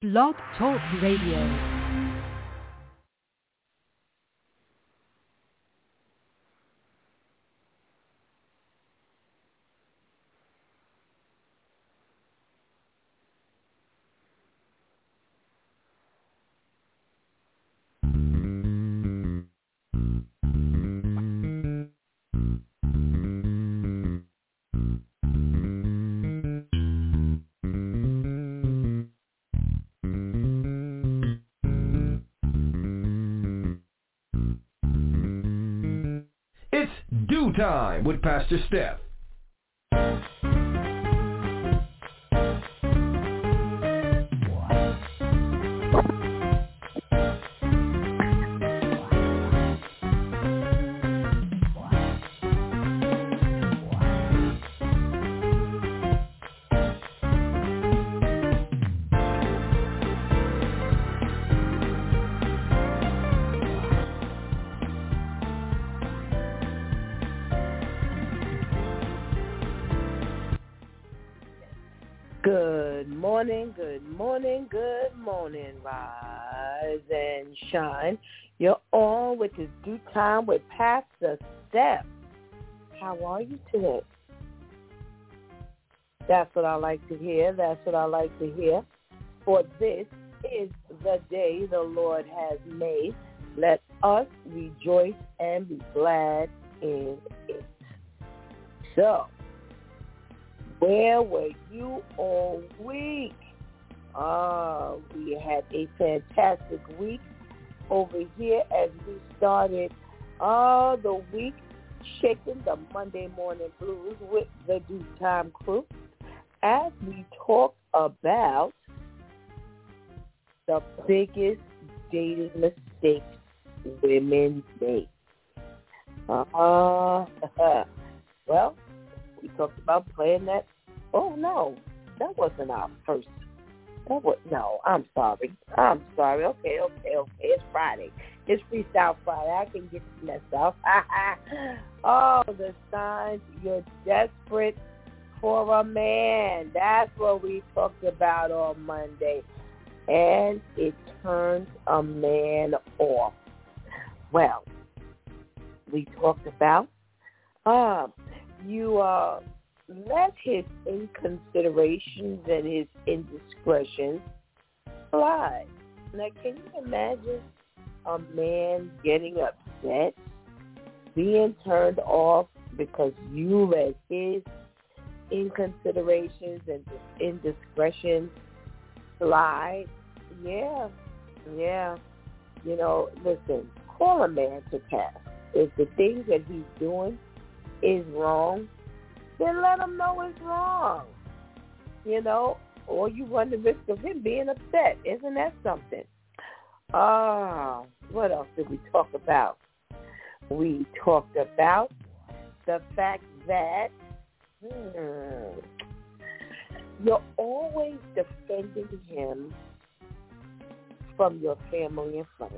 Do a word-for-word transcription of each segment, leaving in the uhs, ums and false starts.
Blog Talk Radio. Time with Pastor Steph. Good morning, good morning, good morning, rise and shine. You're on with this Due Time with Pastor Steph. How are you today? That's what I like to hear. That's what I like to hear. For this is the day the Lord has made. Let us rejoice and be glad in it. So, where were you all week? Uh, we had a fantastic week over here as we started uh, the week shaking the Monday morning blues with the Due Time crew as we talked about the biggest dating mistakes women make. Uh, well, we talked about playing that. Oh, no, that wasn't our first. That was, no, I'm sorry. I'm sorry. Okay, okay, okay. It's Friday. It's Freestyle Friday. I can get this messed up. Oh, the signs you're desperate for a man. That's what we talked about on Monday. And it turns a man off. Well, we talked about uh, you uh, let his inconsiderations and his indiscretions slide. Now, can you imagine a man getting upset, being turned off because you let his inconsiderations and indiscretions slide? Yeah, yeah. You know, listen, call a man to task. If the things that he's doing is wrong, then let him know it's wrong. You know, or you run the risk of him being upset. Isn't that something? Ah, what else did we talk about? We talked about the fact that hmm, you're always defending him from your family and friends.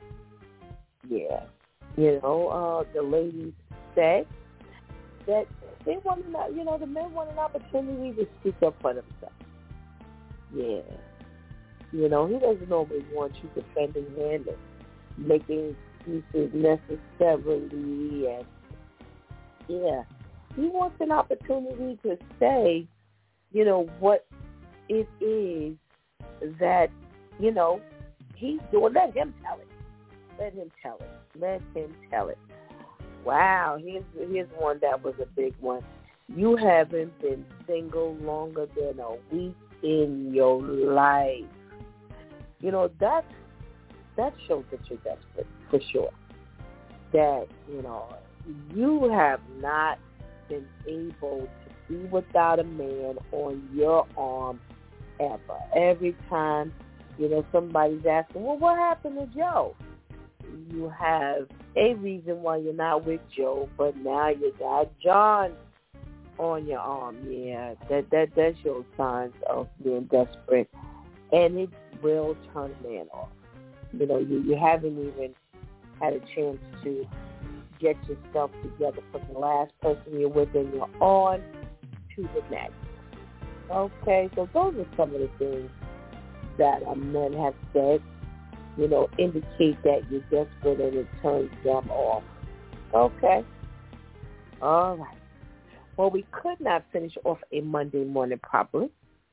Yeah. You know, uh, the ladies said that they want to, you know, the men want an opportunity to speak up for themselves. Yeah. You know, he doesn't always want you defending him and making excuses necessarily. And, yeah, he wants an opportunity to say, you know, what it is that, you know, he's doing. Let him tell it. Let him tell it. Let him tell it. Wow, here's, here's one that was a big one. You haven't been single longer than a week in your life. You know, that, that shows that you're desperate, for sure. That, you know, you have not been able to be without a man on your arm ever. Every time, you know, somebody's asking, well, what happened to Joe? You have a reason why you're not with Joe, but now you got John on your arm. Yeah, that that that shows signs of being desperate, and it will turn a man off. You know, you, you haven't even had a chance to get yourself together from the last person you're with, and you're on to the next. Okay, so those are some of the things that uh, men have said, you know, indicate that you're desperate and it turns them off. Okay. All right. Well, we could not finish off a Monday morning properly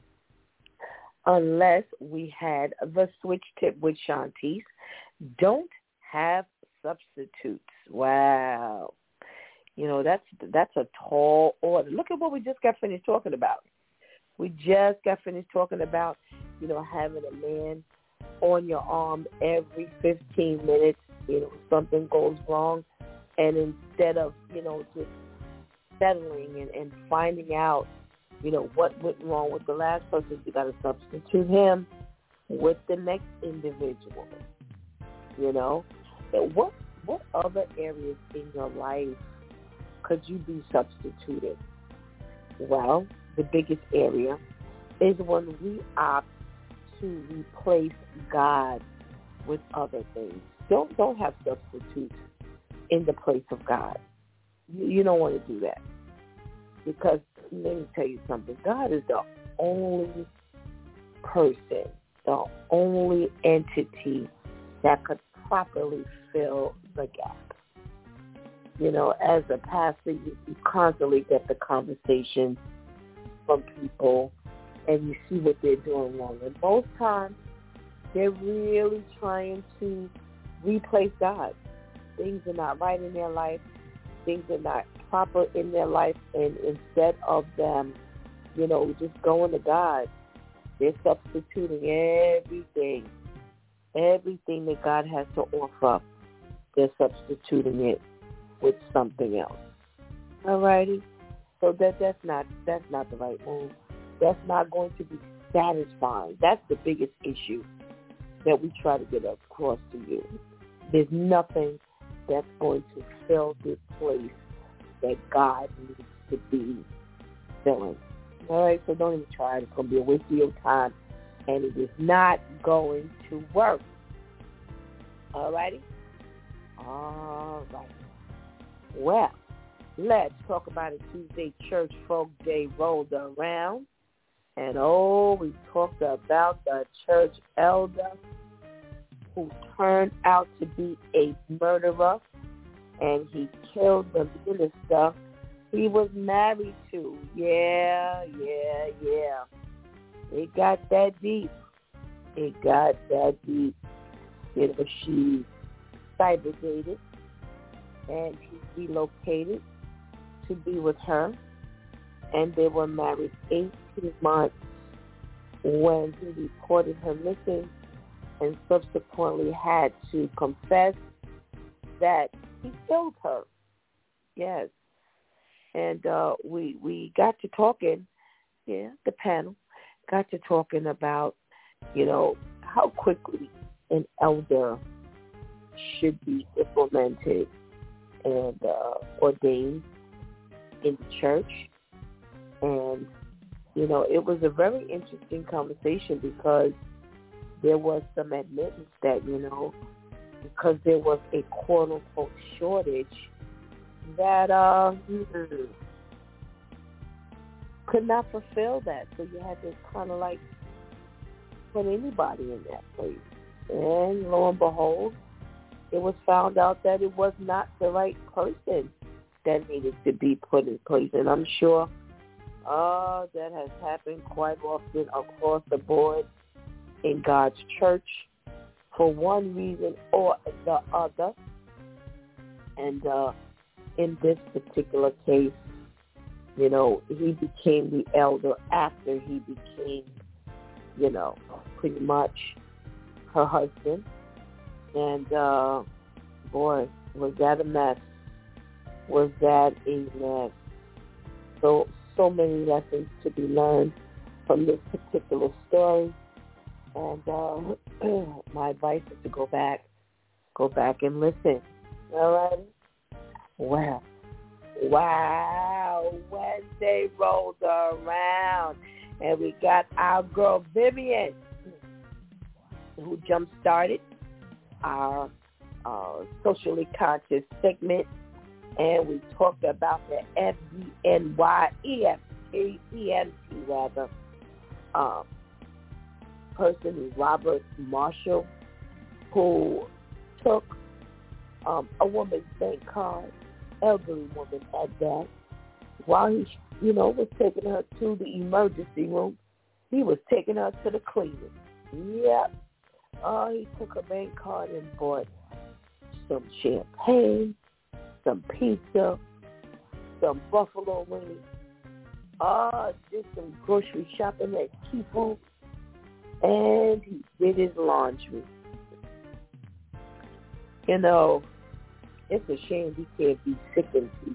unless we had the switch tip with Shantice. Don't have substitutes. Wow. You know, that's that's a tall order. Look at what we just got finished talking about. We just got finished talking about, you know, having a man on your arm every fifteen minutes, you know, something goes wrong. And instead of, you know, just settling and, and finding out, you know, what went wrong with the last person, you got to substitute him with the next individual. You know, and what what other areas in your life could you be substituted? Well, the biggest area is when we opt to replace God with other things. Don't don't have substitutes in the place of God. You, you don't want to do that, because let me tell you something. God is the only person, the only entity that could properly fill the gap. You know, as a pastor, you, you constantly get the conversation from people, and you see what they're doing wrong. And most times, they're really trying to replace God. Things are not right in their life. Things are not proper in their life. And instead of them, you know, just going to God, they're substituting everything, everything that God has to offer. They're substituting it with something else. All righty? So that that's not that's not the right move. That's not going to be satisfying. That's the biggest issue that we try to get across to you. There's nothing that's going to fill this place that God needs to be filling. All right, so don't even try it. It's going to be a waste of your time, and it is not going to work. All righty? All right. Well, let's talk about it. Tuesday Church Folk Day rolled around. And, oh, we talked about the church elder who turned out to be a murderer, and he killed the minister he was married to. Yeah, yeah, yeah. It got that deep. It got that deep. You know, she cyberdated, and he relocated to be with her, and they were married eighteen months when he reported her missing, and subsequently had to confess that he killed her. Yes. And uh, we we got to talking, yeah, the panel got to talking about, you know, how quickly an elder should be implemented and uh, ordained in the church. And, you know, it was a very interesting conversation because there was some admittance that, you know, because there was a quote-unquote shortage that uh, could not fulfill that. So you had to kind of like put anybody in that place. And lo and behold, it was found out that it was not the right person that needed to be put in place. And I'm sure uh, that has happened quite often across the board in God's church for one reason or the other. And uh, in this particular case, you know, he became the elder after he became, you know, pretty much her husband. And, uh, boy, was that a mess. Was that a mess. So, so many lessons to be learned from this particular story. And uh, my advice is to go back, go back and listen. All right? Well, wow, Wednesday rolled around, and we got our girl Vivian, who jump-started our uh, socially conscious segment, and we talked about the F D N Y, E F T, E M T rather, um, person is Robert Marshall, who took um, a woman's bank card, elderly woman at that, while he, you know, was taking her to the emergency room. He was taking her to the cleaners. Yep. Oh, he took her bank card and bought some champagne, some pizza, some buffalo wings. Oh, did some grocery shopping at Kifu, and he did his laundry. You know, it's a shame he can't be sick in peace.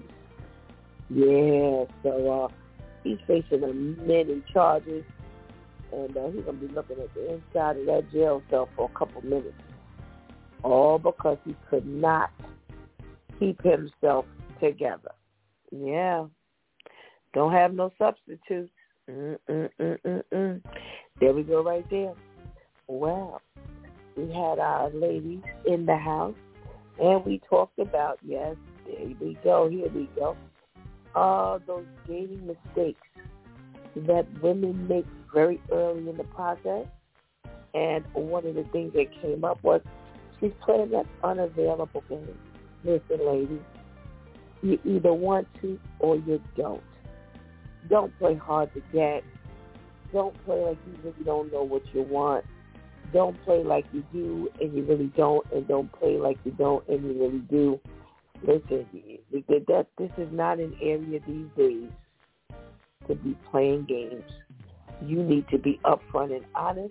Yeah, so uh, he's facing a many charges, and uh, he's going to be looking at the inside of that jail cell for a couple minutes, all because he could not keep himself together. Yeah, don't have no substitutes. Mm-mm-mm-mm-mm. There we go right there. Well, we had our ladies in the house, and we talked about, yes, there we go, here we go, uh, those dating mistakes that women make very early in the process. And one of the things that came up was she's playing that unavailable game. Listen, ladies, you either want to or you don't. Don't play hard to get. Don't play like you really don't know what you want. Don't play like you do and you really don't, and don't play like you don't and you really do. Listen, that this is not an area these days to be playing games. You need to be upfront and honest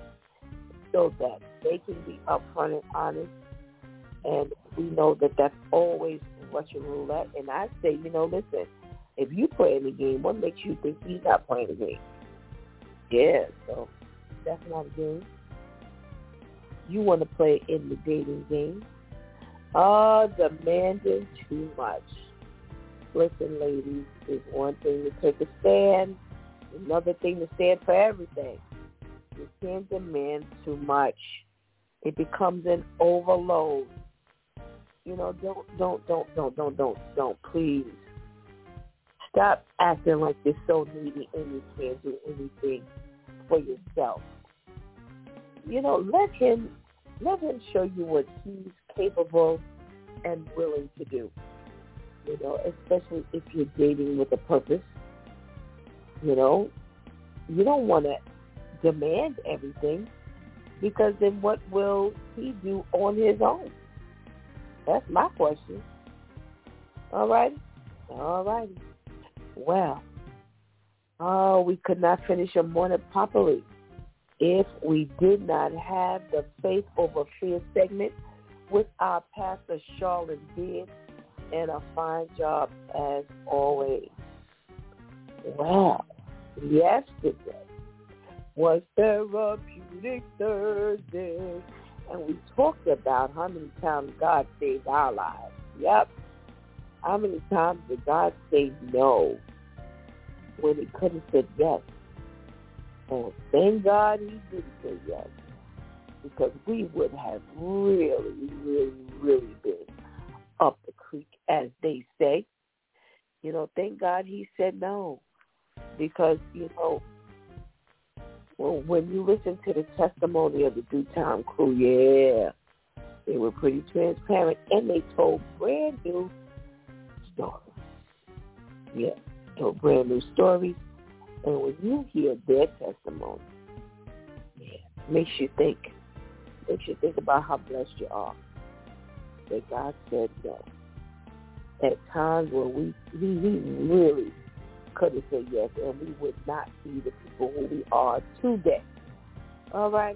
so that they can be upfront and honest. And we know that that's always Russian roulette. And I say, you know, listen, if you play in the game, what makes you think he's not playing the game? Yeah, so that's not a game. You want to play in the dating game. Ah, demanding too much. Listen, ladies, it's one thing to take a stand, another thing to stand for everything. You can't demand too much. It becomes an overload. You know, don't, don't, don't, don't, don't, don't, don't, please. Stop acting like you're so needy and you can't do anything for yourself. You know, let him, let him show you what he's capable and willing to do. You know, especially if you're dating with a purpose. You know, you don't want to demand everything, because then what will he do on his own? That's my question. All right? All righty. Well, oh, we could not finish a morning properly if we did not have the Faith Over Fear segment with our pastor, Charlotte Beard, and a fine job as always. Well, yesterday was Therapeutic Thursday, and we talked about how many times God saved our lives. Yep. How many times did God say no when he could have said yes? And thank God he didn't say yes, because we would have really, really, really been up the creek, as they say. You know, thank God he said no, because, you know, well, when you listen to the testimony of the Due Time crew, yeah, they were pretty transparent, and they told brand new stories. Yeah, told brand new stories. And when you hear their testimony, yeah, makes you think, makes you think about how blessed you are that God said no. At times when we, we, we really could have said yes, and we would not be the people who we are today. All right?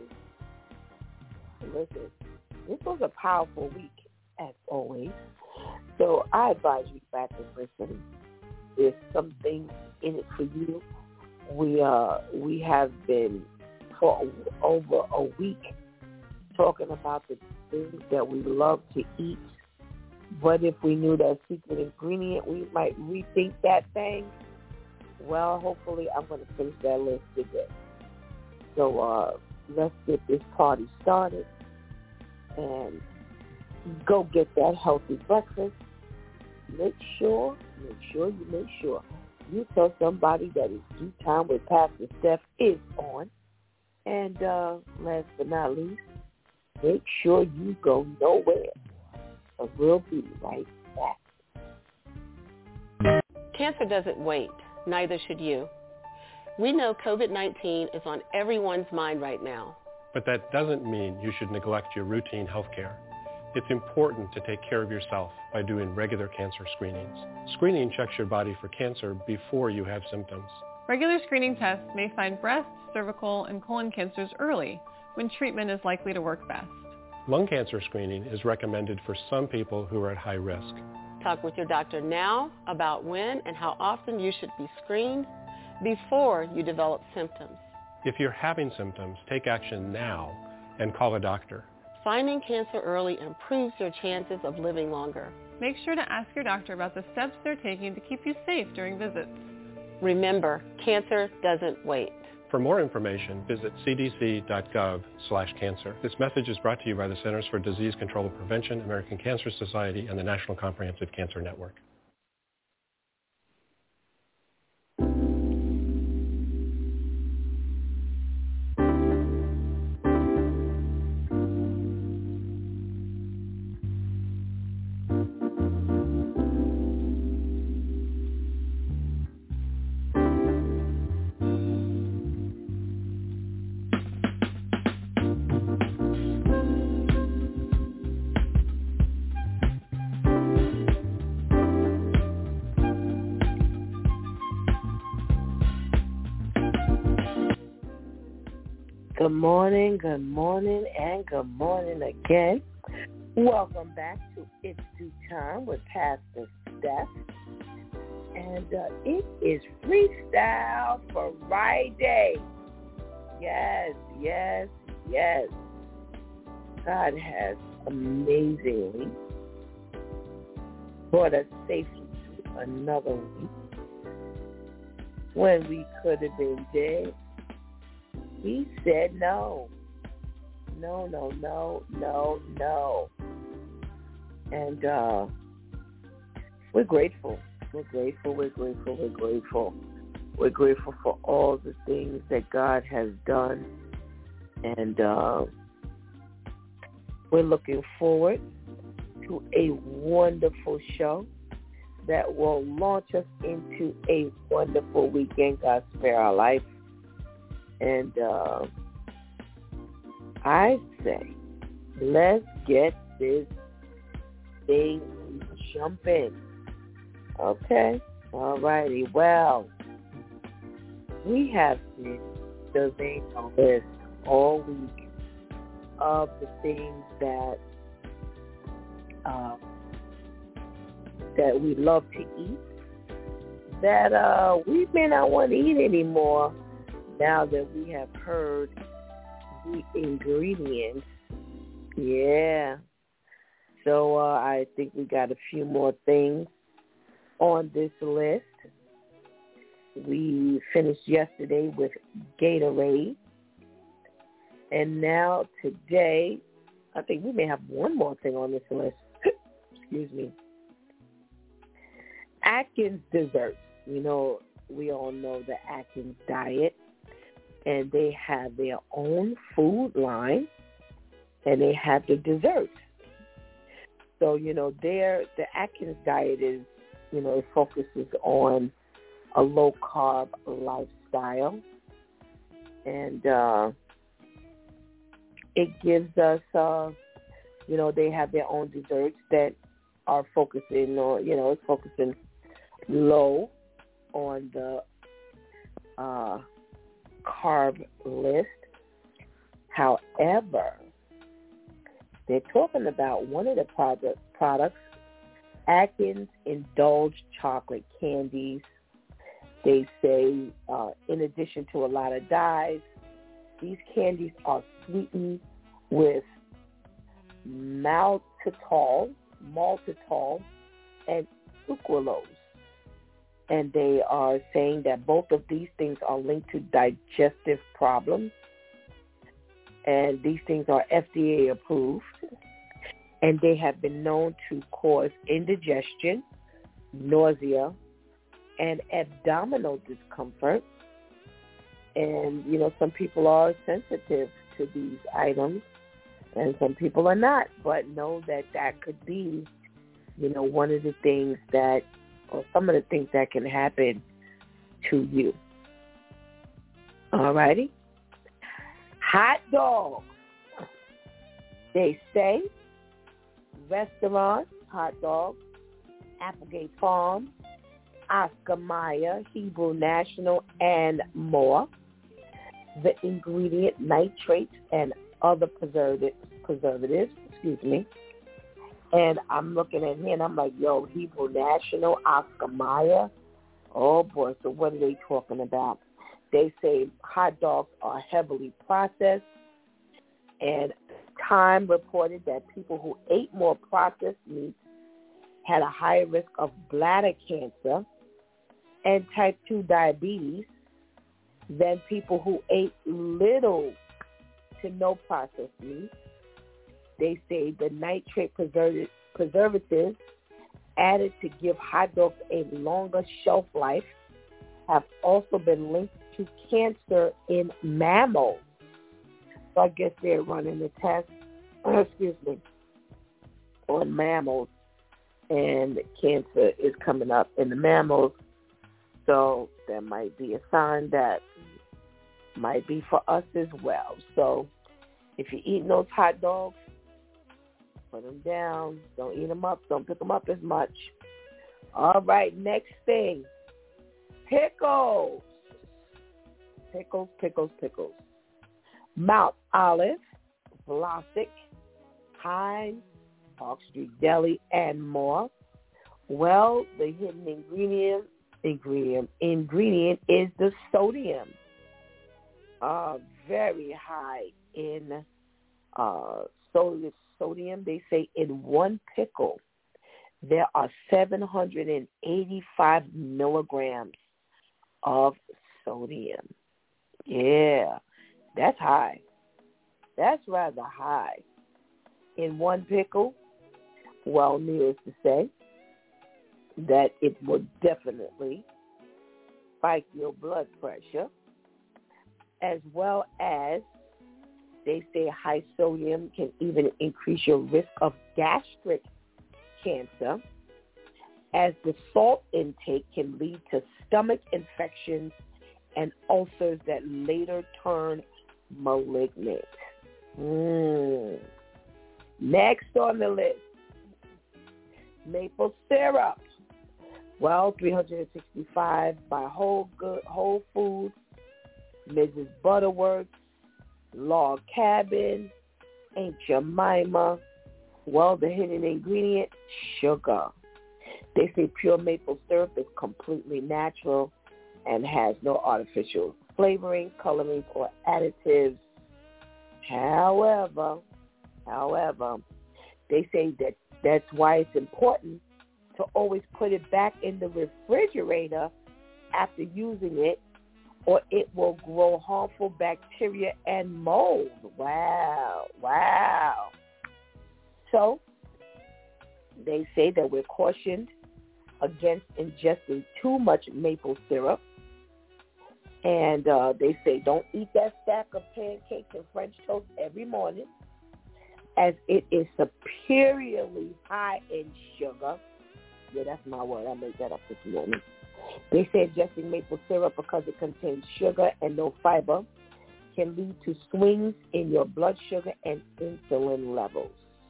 Listen, this was a powerful week, as always. So I advise you back to listen. There's something in it for you. We uh we have been for over a week talking about the things that we love to eat. But if we knew that secret ingredient, we might rethink that thing. Well, hopefully I'm going to finish that list today. So uh, let's get this party started and go get that healthy breakfast. Make sure, make sure you make sure you tell somebody that it's Due Time with Pastor Steph is on. And uh, last but not least, make sure you go nowhere. Or we'll be right back. Cancer doesn't wait. Neither should you. We know covid nineteen is on everyone's mind right now. But that doesn't mean you should neglect your routine health care. It's important to take care of yourself by doing regular cancer screenings. Screening checks your body for cancer before you have symptoms. Regular screening tests may find breast, cervical, and colon cancers early, when treatment is likely to work best. Lung cancer screening is recommended for some people who are at high risk. Talk with your doctor now about when and how often you should be screened before you develop symptoms. If you're having symptoms, take action now and call a doctor. Finding cancer early improves your chances of living longer. Make sure to ask your doctor about the steps they're taking to keep you safe during visits. Remember, cancer doesn't wait. For more information, visit c d c dot gov slash cancer. This message is brought to you by the Centers for Disease Control and Prevention, American Cancer Society, and the National Comprehensive Cancer Network. Good morning, good morning, and good morning again. Welcome back to It's Due Time with Pastor Steph. And uh, it is Freestyle Friday. Yes, yes, yes. God has amazingly brought us safely to another week when we could have been dead. He said no. No, no, no, no, no. And uh, we're grateful. We're grateful, we're grateful, we're grateful. We're grateful for all the things that God has done. And uh, we're looking forward to a wonderful show that will launch us into a wonderful weekend. God spare our life. And uh, I say, let's get this thing jumping. Okay? All righty. Well, we have been surveying a list all week of the things that uh, that we love to eat that uh, we may not want to eat anymore. Now that we have heard the ingredients, yeah. So uh, I think we got a few more things on this list. We finished yesterday with Gatorade. And now today, I think we may have one more thing on this list. Excuse me. Atkins desserts. You know, we all know the Atkins diet. And they have their own food line, and they have the desserts. So, you know, their the Atkins diet is, you know, it focuses on a low-carb lifestyle. And uh, it gives us, uh, you know, they have their own desserts that are focusing on, you know, it's focusing low on the uh carb list. However, they're talking about one of the product, products, Atkins Indulge chocolate candies. They say, uh, in addition to a lot of dyes, these candies are sweetened with maltitol, maltitol, and sucralose. And they are saying that both of these things are linked to digestive problems. And these things are F D A approved. And they have been known to cause indigestion, nausea, and abdominal discomfort. And, you know, some people are sensitive to these items and some people are not. But know that that could be, you know, one of the things that, or some of the things that can happen to you. All righty. Hot dogs. They say restaurants, hot dogs, Applegate Farm, Oscar Mayer, Hebrew National, and more. The ingredient nitrates and other preservatives, preservatives, excuse me. And I'm looking at here and I'm like, yo, Hebrew National, Oscar Mayer. Oh boy, so what are they talking about? They say hot dogs are heavily processed, and Time reported that people who ate more processed meats had a higher risk of bladder cancer and type two diabetes than people who ate little to no processed meat. They say the nitrate preserv- preservatives added to give hot dogs a longer shelf life have also been linked to cancer in mammals. So I guess they're running the test, excuse me, on mammals, and cancer is coming up in the mammals. So that might be a sign that might be for us as well. So if you're eating those hot dogs, put them down. Don't eat them up. Don't pick them up as much. All right, next thing. Pickles. Pickles, pickles, pickles. Mount Olive, Vlasic, Heinz, Park Street Deli, and more. Well, the hidden ingredient ingredient ingredient is the sodium. Uh, very high in uh, sodium. Sodium. They say in one pickle there are seven hundred eighty-five milligrams of sodium. Yeah. That's high. That's rather high. In one pickle, well, needless to say, that it will definitely spike your blood pressure, as well as they say high sodium can even increase your risk of gastric cancer, as the salt intake can lead to stomach infections and ulcers that later turn malignant. Mm. Next on the list, maple syrup. Well, three hundred sixty-five by Whole Good, Whole Foods, Missus Butterworth, Log Cabin, Aunt Jemima. Well, the hidden ingredient, sugar. They say pure maple syrup is completely natural and has no artificial flavoring, colorings, or additives. However, however, they say that that's why it's important to always put it back in the refrigerator after using it, or it will grow harmful bacteria and mold. Wow, wow. So they say that we're cautioned against ingesting too much maple syrup. And uh, they say don't eat that stack of pancakes and French toast every morning, as it is superiorly high in sugar. Yeah, that's my word. I made that up this morning. They say ingesting maple syrup because it contains sugar and no fiber can lead to swings in your blood sugar and insulin levels.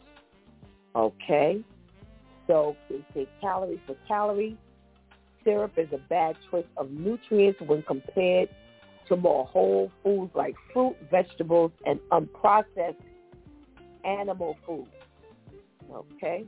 Okay? So they say calorie for calorie. Syrup is a bad choice of nutrients when compared to more whole foods like fruit, vegetables, and unprocessed animal foods. Okay?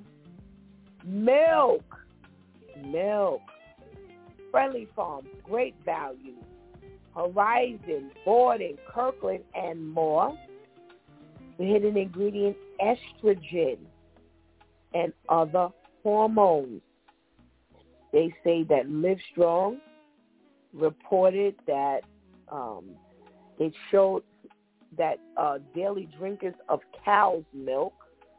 Milk. Milk. Friendly Farms, Great Value, Horizon, Borden, Kirkland, and more. The hidden ingredient, estrogen and other hormones. They say that Livestrong reported that um, it showed that uh, daily drinkers of cow's milk,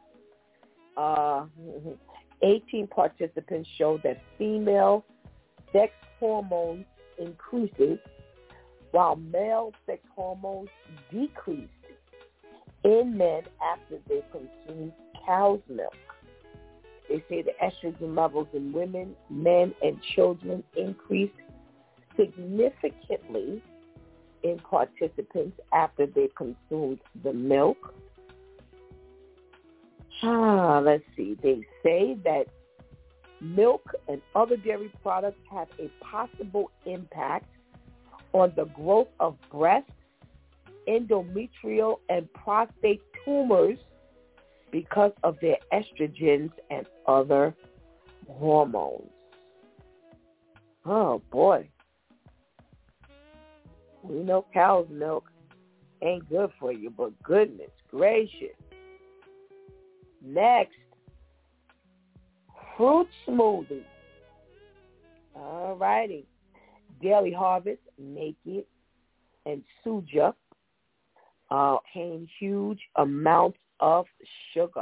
uh, eighteen participants showed that female sex hormones increases while male sex hormones decreased in men after they consumed cow's milk. They say the estrogen levels in women, men, and children increased significantly in participants after they consumed the milk. Ah, let's see. They say that milk and other dairy products have a possible impact on the growth of breast, endometrial, and prostate tumors because of their estrogens and other hormones. Oh, boy. We know cow's milk ain't good for you, but goodness gracious. Next, fruit smoothie. All righty. Daily Harvest, Naked, and Suja uh, contain huge amounts of sugar.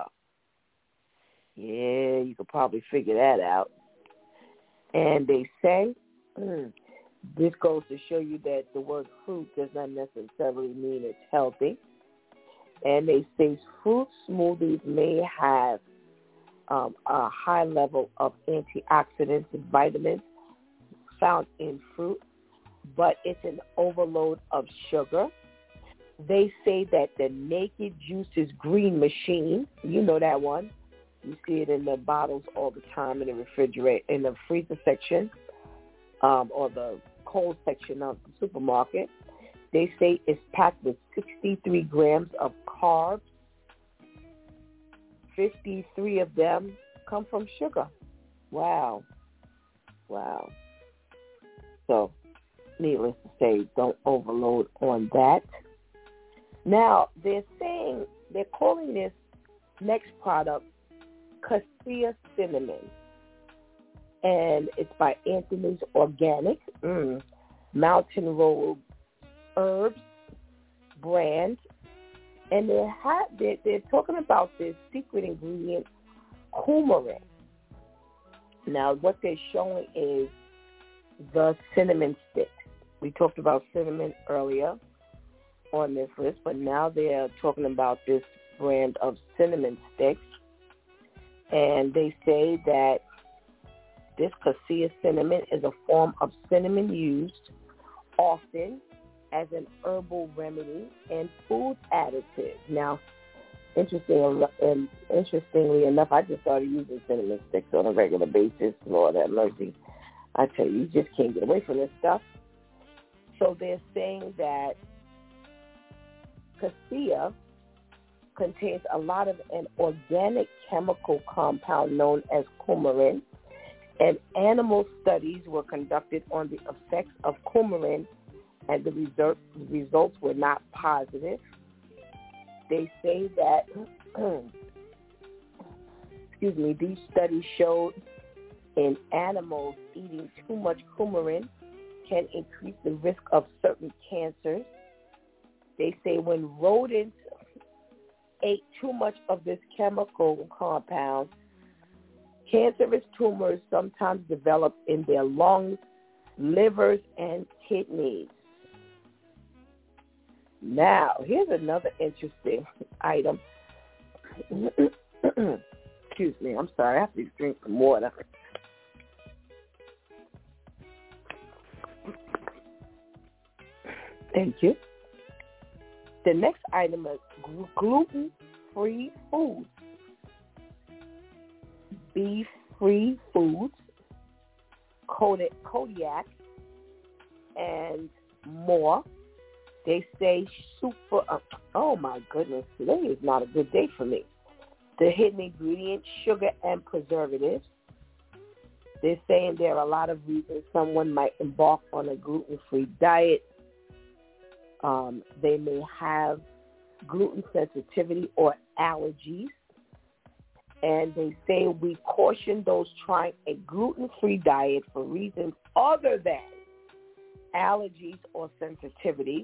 Yeah, you could probably figure that out. And they say, mm, this goes to show you that the word fruit does not necessarily mean it's healthy. And they say fruit smoothies may have um, a high level of antioxidants and vitamins found in fruit, but it's an overload of sugar. They say that the Naked Juices Green Machine, you know that one. You see it in the bottles all the time in the refrigerator, in the freezer section, um, or the cold section of the supermarket. They say it's packed with sixty-three grams of carbs. fifty-three of them come from sugar. Wow. Wow. So, needless to say, don't overload on that. Now, they're saying, they're calling this next product Cassia Cinnamon. And it's by Anthony's Organic, mm, Mountain Road Herbs brand. And they're, ha- they're, they're talking about this secret ingredient, coumarin. Now, what they're showing is the cinnamon stick. We talked about cinnamon earlier on this list, but now they're talking about this brand of cinnamon sticks. And they say that this Cassia cinnamon is a form of cinnamon used often as an herbal remedy and food additive. Now, interesting, and interestingly enough, I just started using cinnamon sticks on a regular basis. Lord have mercy. I tell you, you just can't get away from this stuff. So they're saying that Cassia contains a lot of an organic chemical compound known as coumarin, and animal studies were conducted on the effects of coumarin, and the result, results were not positive. They say that, excuse me, these studies showed in animals eating too much coumarin can increase the risk of certain cancers. They say when rodents ate too much of this chemical compound, cancerous tumors sometimes develop in their lungs, livers, and kidneys. Now, here's another interesting item. Excuse me, I'm sorry, I have to drink some water. Thank you. The next item is gluten-free foods. Beef-free foods, Kodiak, and more. They say super, uh, oh my goodness, today is not a good day for me. The hidden ingredients, sugar and preservatives. They're saying there are a lot of reasons someone might embark on a gluten-free diet. Um, they may have gluten sensitivity or allergies. And they say we caution those trying a gluten-free diet for reasons other than allergies or sensitivities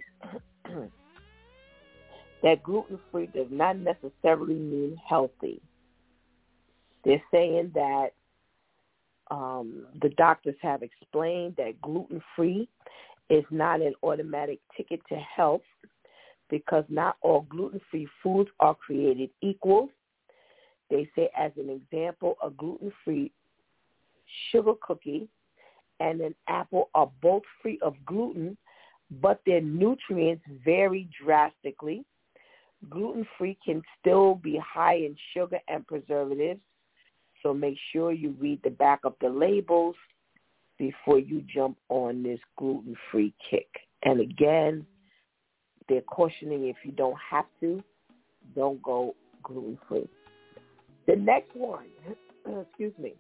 that gluten-free does not necessarily mean healthy. They're saying that um, the doctors have explained that gluten-free is not an automatic ticket to health because not all gluten-free foods are created equal. They say, as an example, a gluten-free sugar cookie and an apple are both free of gluten, but their nutrients vary drastically. Gluten-free can still be high in sugar and preservatives, so make sure you read the back of the labels before you jump on this gluten-free kick. And again, they're cautioning if you don't have to, don't go gluten-free. The next one, excuse me,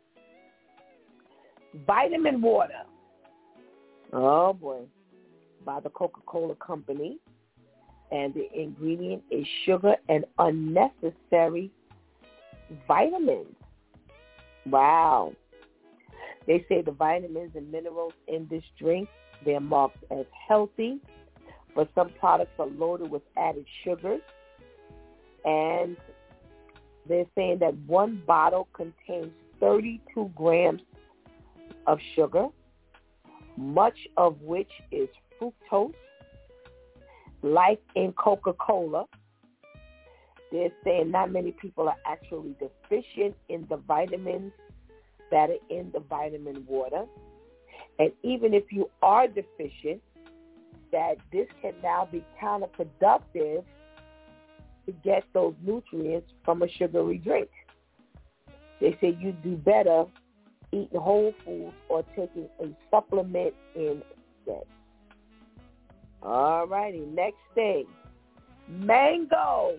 vitamin water. Oh, boy, by the Coca-Cola Company. And the ingredient is sugar and unnecessary vitamins. Wow. They say the vitamins and minerals in this drink, they're marked as healthy, but some products are loaded with added sugars. And they're saying that one bottle contains thirty-two grams of sugar, much of which is fructose. Like in Coca-Cola, they're saying not many people are actually deficient in the vitamins that are in the vitamin water. And even if you are deficient, that this can now be counterproductive to get those nutrients from a sugary drink. They say you do better eating whole foods or taking a supplement instead. All righty, next thing, mango.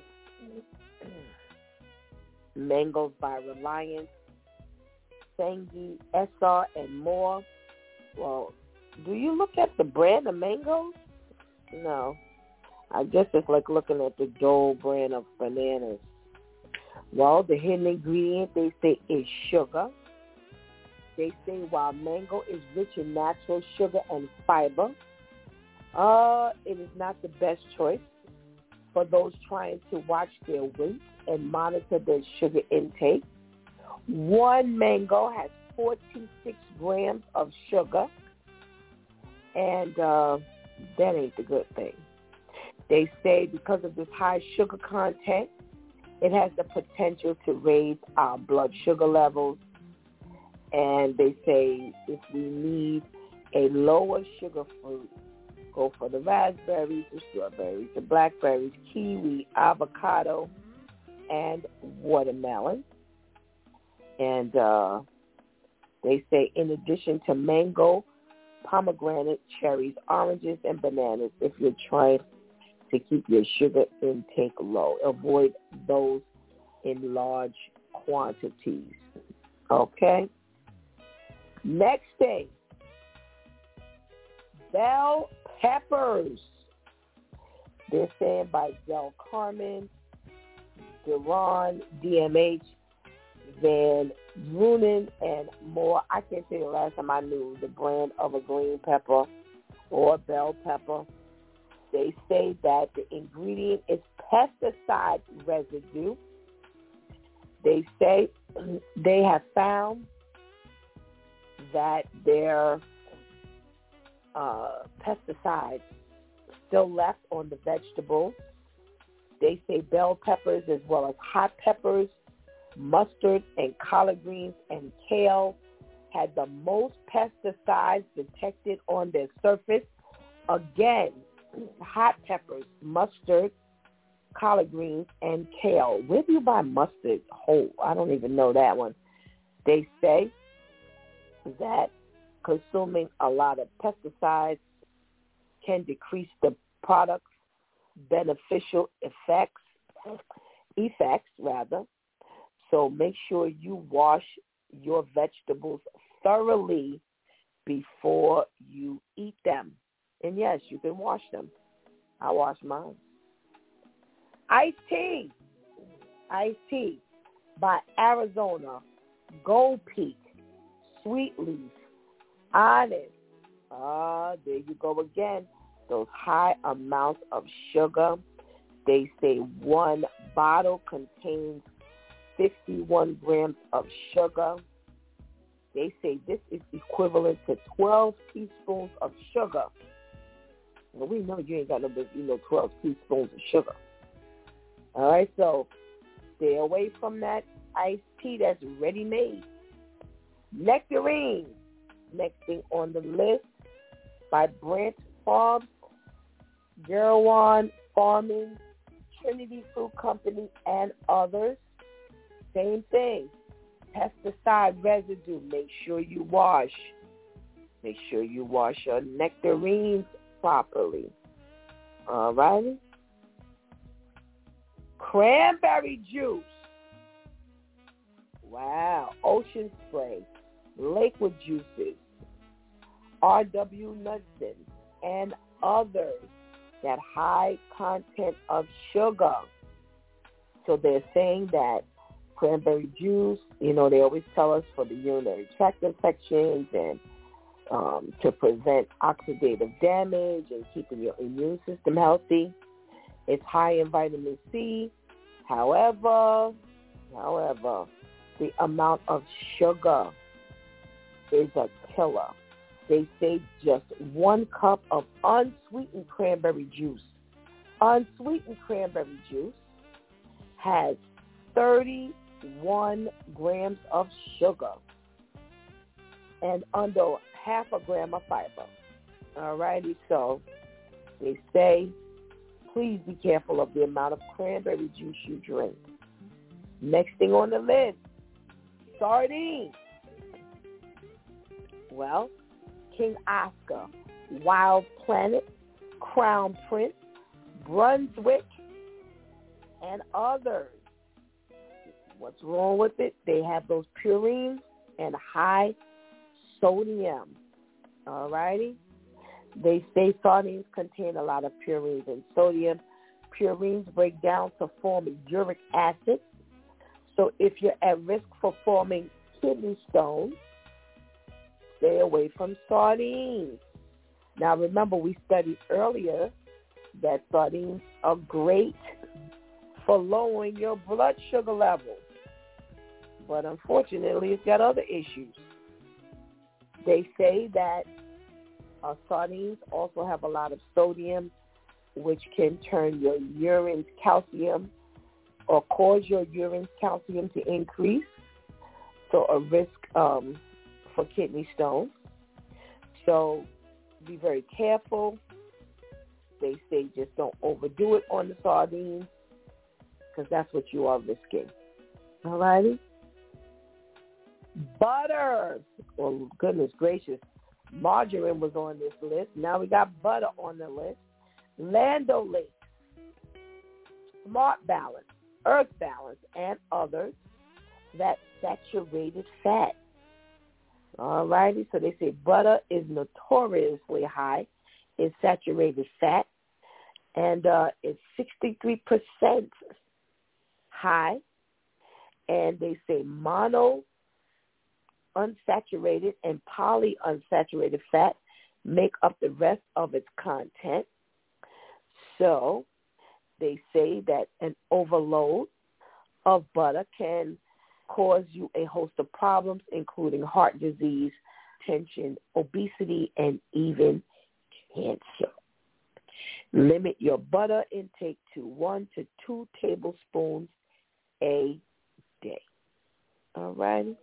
Mangoes by Reliance, Sengi, S R, and more. Well, do you look at the brand of mangoes? No. I guess it's like looking at the Dole brand of bananas. Well, the hidden ingredient, they say, is sugar. They say while mango is rich in natural sugar and fiber, uh, it is not the best choice for those trying to watch their weight and monitor their sugar intake. One mango has forty-six grams of sugar, and uh, that ain't the good thing. They say because of this high sugar content, it has the potential to raise our blood sugar levels. And they say if we need a lower sugar fruit, go for the raspberries, the strawberries, the blackberries, kiwi, avocado, and watermelon. And uh, they say in addition to mango, pomegranate, cherries, oranges, and bananas, if you're trying to keep your sugar intake low, avoid those in large quantities. Okay? Next thing, bell peppers. They're saying by Del Carmen, Duran, D M H, Van Brunen, and more. I can't say the last time I knew the brand of a green pepper or bell pepper. They say that the ingredient is pesticide residue. They say they have found that their uh, pesticides still left on the vegetables. They say bell peppers as well as hot peppers, mustard, and collard greens and kale had the most pesticides detected on their surface. Again, hot peppers, mustard, collard greens, and kale. Where do you buy mustard whole? I don't even know that one. They say that consuming a lot of pesticides can decrease the product's beneficial effects, effects rather. So make sure you wash your vegetables thoroughly before you eat them. And yes, you can wash them. I wash mine. Iced tea. Iced tea by Arizona, Gold Peak, Sweet Leaf, Honest. Ah, there you go again. Those high amounts of sugar. They say one bottle contains fifty-one grams of sugar. They say this is equivalent to twelve teaspoons of sugar Well, we know you ain't got no, you know, twelve teaspoons of sugar. All right, so stay away from that iced tea that's ready-made. Nectarines, next thing on the list, by Brent Farms, Gerawan Farming, Trinity Fruit Company, and others. Same thing. Pesticide residue. Make sure you wash. Make sure you wash your nectarines properly. All righty. Cranberry juice. Wow. Ocean spray. Lakewood juices. R W Knudsen, and others that high content of sugar. So they're saying that cranberry juice, you know, they always tell us for the urinary tract infections and um, to prevent oxidative damage and keeping your immune system healthy. It's high in vitamin C. However, however, the amount of sugar is a killer. They say just one cup of unsweetened cranberry juice, unsweetened cranberry juice has thirty-one grams of sugar and under half a gram of fiber. All righty, so they say please be careful of the amount of cranberry juice you drink. Next thing on the list, sardines. Well, King Oscar, Wild Planet, Crown Prince, Brunswick, and others. What's wrong with it? They have those purines and high sodium. All righty? They say sardines contain a lot of purines and sodium. Purines break down to form uric acid. So if you're at risk for forming kidney stones, stay away from sardines. Now remember, we studied earlier that sardines are great for lowering your blood sugar levels. But unfortunately, it's got other issues. They say that uh, sardines also have a lot of sodium, which can turn your urine's calcium or cause your urine's calcium to increase. So a risk um, for kidney stones. So be very careful. They say just don't overdo it on the sardines because that's what you are risking. All righty? Butter. Well, goodness gracious. Margarine was on this list. Now we got butter on the list. Land O'Lakes, Smart Balance, Earth Balance, and others. That saturated fat. All righty. So they say butter is notoriously high in saturated fat. And uh, it's sixty-three percent high. And they say mono unsaturated and polyunsaturated fat make up the rest of its content. So they say that an overload of butter can cause you a host of problems, including heart disease, tension, obesity, and even cancer. Limit your butter intake to one to two tablespoons a day. All righty.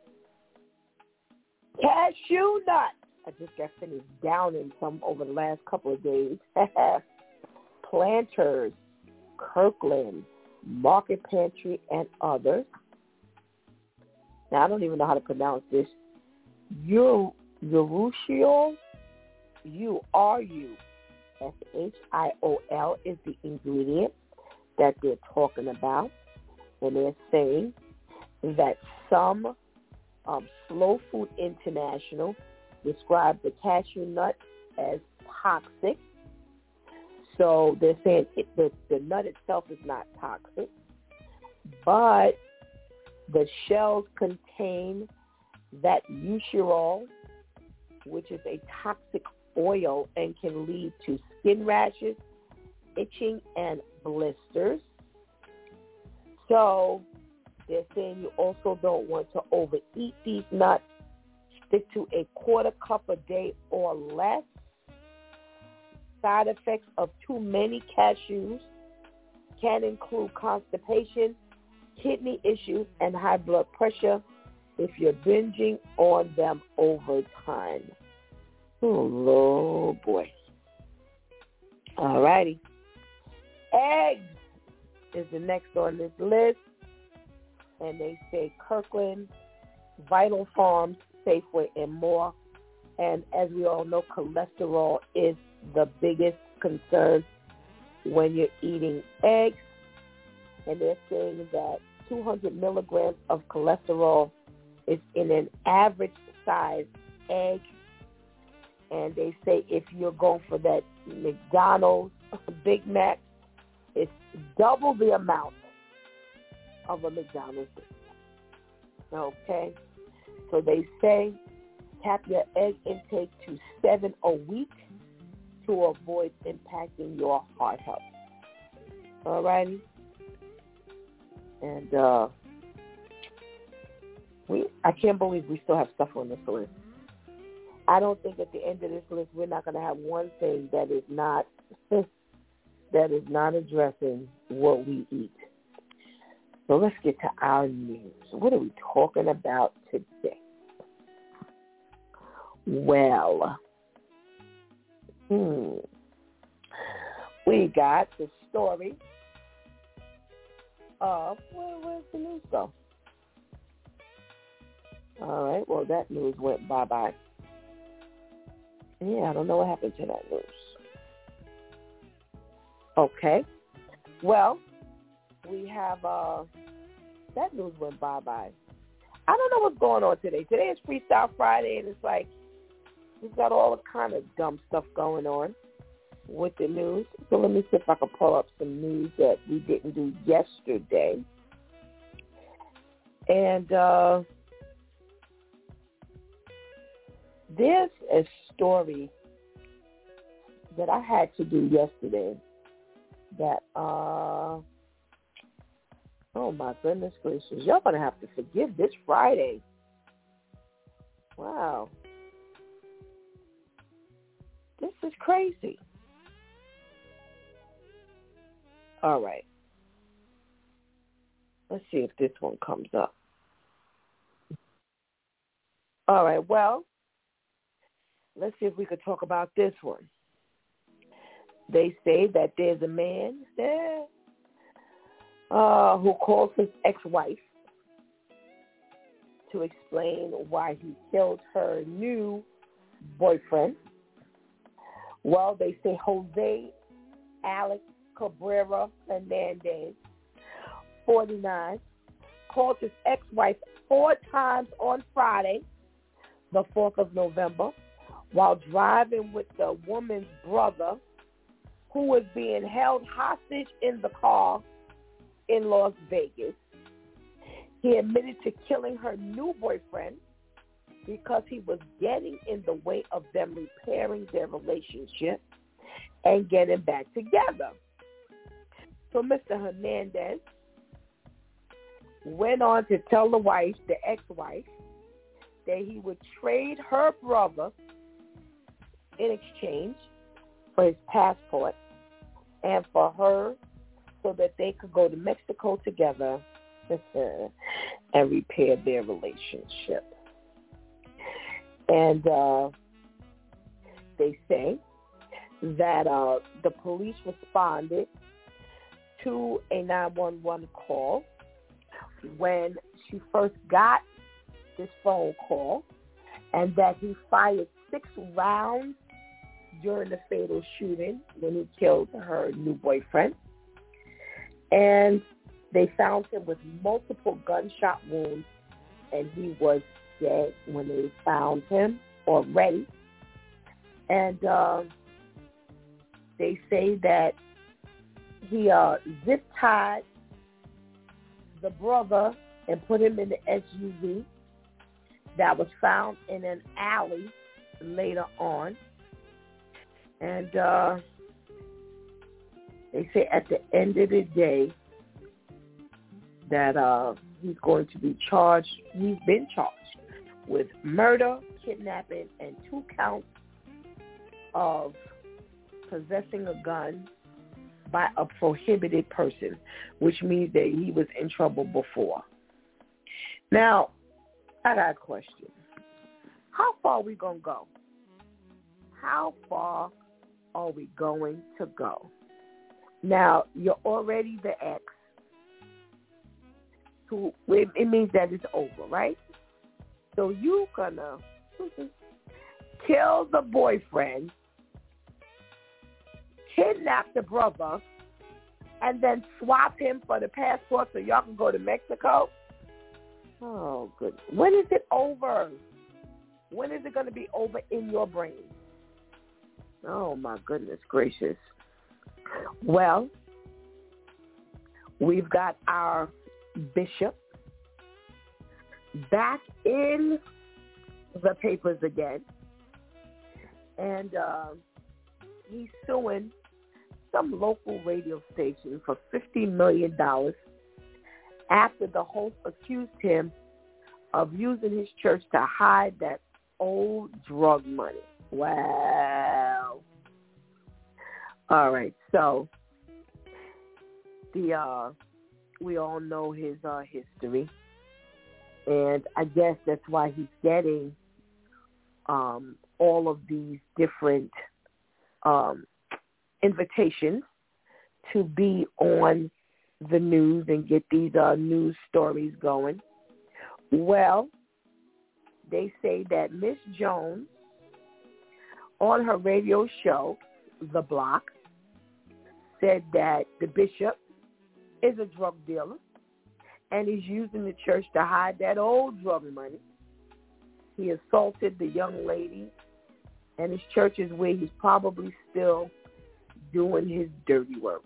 Cashew nuts. I just got finished downing some over the last couple of days. Planters, Kirkland, Market Pantry, and others. Now, I don't even know how to pronounce this. U, Urushiol, U R U S H I O L is the ingredient that they're talking about. And they're saying that some um, Slow Food International described the cashew nut as toxic. So they're saying it, the, the nut itself is not toxic, but the shells contain that euthyrols, which is a toxic oil and can lead to skin rashes, itching, and blisters. So they're saying you also don't want to overeat these nuts. Stick to a quarter cup a day or less. side effects of too many cashews can include constipation, kidney issues, and high blood pressure if you're binging on them over time. Oh, boy. All righty. Eggs is the next on this list. And they say Kirkland, Vital Farms, Safeway, and more. And as we all know, cholesterol is the biggest concern when you're eating eggs. And they're saying that two hundred milligrams of cholesterol is in an average size egg. And they say if you're going for that McDonald's Big Mac, it's double the amount of a McDonald's. Okay? So they say cap your egg intake to seven a week to avoid impacting your heart health. All righty? And uh, we I can't believe we still have stuff on this list. I don't think at the end of this list we're not going to have one thing that is not that is not addressing what we eat. So let's get to our news. What are we talking about today? Well, hmm, we got the story of, where, where's the news go? All right, well, that news went bye-bye. Yeah, I don't know what happened to that news. Okay. Well, we have, uh, that news went bye-bye. I don't know what's going on today. Today is Freestyle Friday, and it's like we've got all the kind of dumb stuff going on with the news. So let me see if I can pull up some news that we didn't do yesterday. And uh, there's a story that I had to do yesterday that, uh, oh my goodness gracious, y'all gonna have to forgive this Friday. Wow. This is crazy. All right. Let's see if this one comes up. All right, well, let's see if we could talk about this one. They say that there's a man there uh, who calls his ex-wife to explain why he killed her new boyfriend. Well, they say Jose Alex Cabrera Hernandez, forty-nine, called his ex-wife four times on Friday, the fourth of November, while driving with the woman's brother, who was being held hostage in the car in Las Vegas. He admitted to killing her new boyfriend because he was getting in the way of them repairing their relationship and getting back together. So Mister Hernandez went on to tell the wife, the ex-wife, that he would trade her brother in exchange for his passport and for her so that they could go to Mexico together and repair their relationship. And uh, they say that uh, the police responded to a nine one one call when she first got this phone call, and that he fired six rounds during the fatal shooting when he killed her new boyfriend. And they found him with multiple gunshot wounds, and he was dead when they found him already. And uh, they say that he uh, zip-tied the brother and put him in the S U V that was found in an alley later on. And uh, they say at the end of the day that uh, he's going to be charged, he's been charged with murder, kidnapping, and two counts of possessing a gun by a prohibited person, which means that he was in trouble before. Now, I got a question. How far are we going to go? How far are we going to go? Now, you're already the ex. So it, it means that it's over, right? So you're going to kill the boyfriend, kidnap the brother, and then swap him for the passport so y'all can go to Mexico? Oh, goodness. When is it over? When is it going to be over in your brain? Oh, my goodness gracious. Well, we've got our bishop back in the papers again. And uh, he's suing some local radio station for fifty million dollars after the host accused him of using his church to hide that old drug money. Wow. All right, so the uh, we all know his uh, history, and I guess that's why he's getting um, all of these different um, invitations to be on the news and get these uh, news stories going. Well, they say that Miss Jones, on her radio show, The Block, said that the bishop is a drug dealer and he's using the church to hide that old drug money. He assaulted the young lady, and his church is where he's probably still doing his dirty work.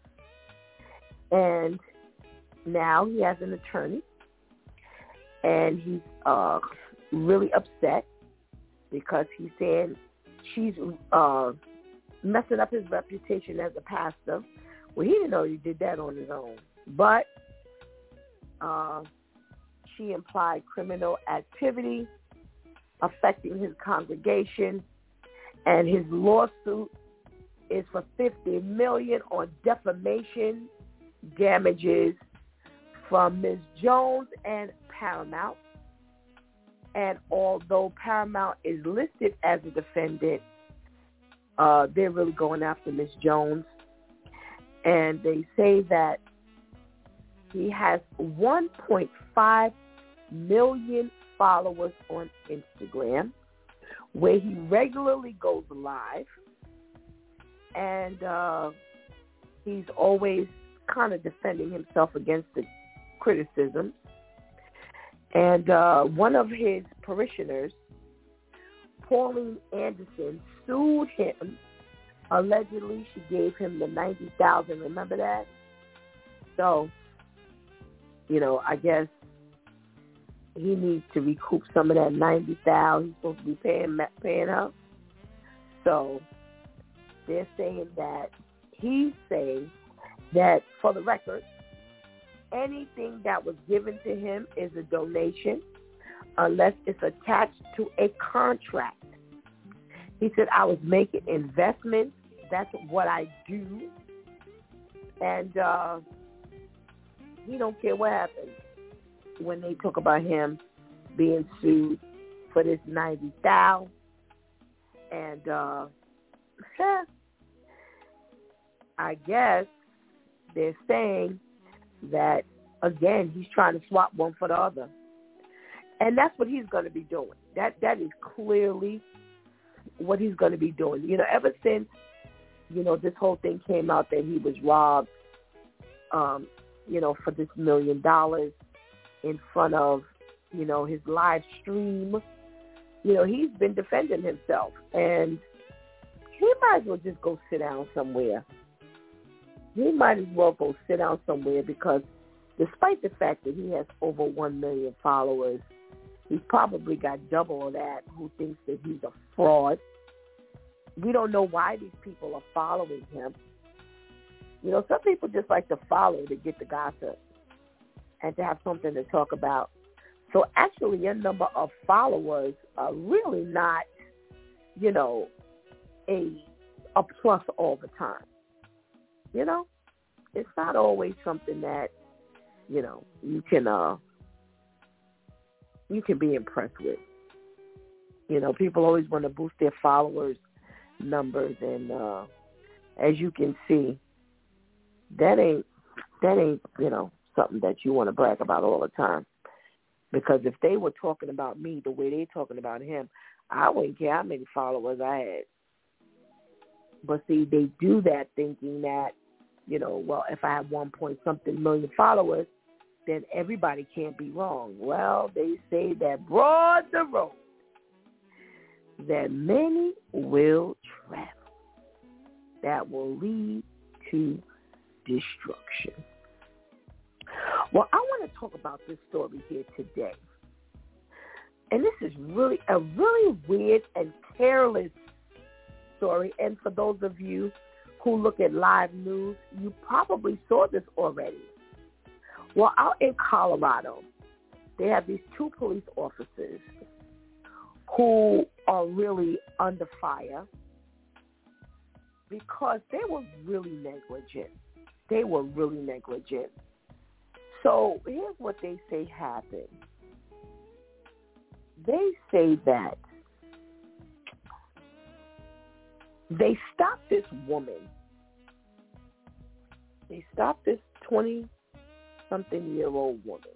And now he has an attorney, and he's uh, really upset because he's saying she's uh, messing up his reputation as a pastor. Well, he didn't know he did that on his own. But uh, she implied criminal activity affecting his congregation, and his lawsuit is for fifty million dollars on defamation damages from Miz Jones and Paramount. And although Paramount is listed as a defendant, uh, they're really going after Miz Jones. And they say that he has one point five million followers on Instagram, where he regularly goes live. And uh, he's always kind of defending himself against the criticism. And uh, one of his parishioners, Pauline Anderson, sued him. Allegedly, she gave him the ninety thousand dollars. Remember that? So, you know, I guess he needs to recoup some of that ninety thousand dollars. He's supposed to be paying paying her. So they're saying that he's saying that, for the record, anything that was given to him is a donation unless it's attached to a contract. He said, I was making investments. That's what I do. And uh, he don't care what happens when they talk about him being sued for this ninety thousand dollars. And uh, I guess they're saying that, again, he's trying to swap one for the other. And that's what he's going to be doing. That That is clearly what he's going to be doing. You know, ever since, you know, this whole thing came out that he was robbed, um, you know, for this million dollars in front of, you know, his live stream, you know, he's been defending himself. And he might as well just go sit down somewhere. He might as well go sit down somewhere because despite the fact that he has over one million followers, he's probably got double of that who thinks that he's a fraud. We don't know why these people are following him. You know, some people just like to follow to get the gossip and to have something to talk about. So actually your number of followers are really not, you know, a a plus all the time. You know, it's not always something that, you know, you can uh, you can be impressed with. You know, people always want to boost their followers' numbers, and uh, as you can see, that ain't that ain't you know something that you want to brag about all the time. Because if they were talking about me the way they talking about him, I wouldn't care how many followers I had. But see, they do that thinking that, you know, well, if I have one point something million followers, then everybody can't be wrong. Well, they say that broad the road that many will travel that will lead to destruction. Well, I want to talk about this story here today. And this is really a really weird and careless story. And for those of you who look at live news, you probably saw this already. Well, out in Colorado, they have these two police officers who are really under fire because they were really negligent. They were really negligent. So here's what they say happened. They say that they stopped this woman. They stopped this twenty-something-year-old woman.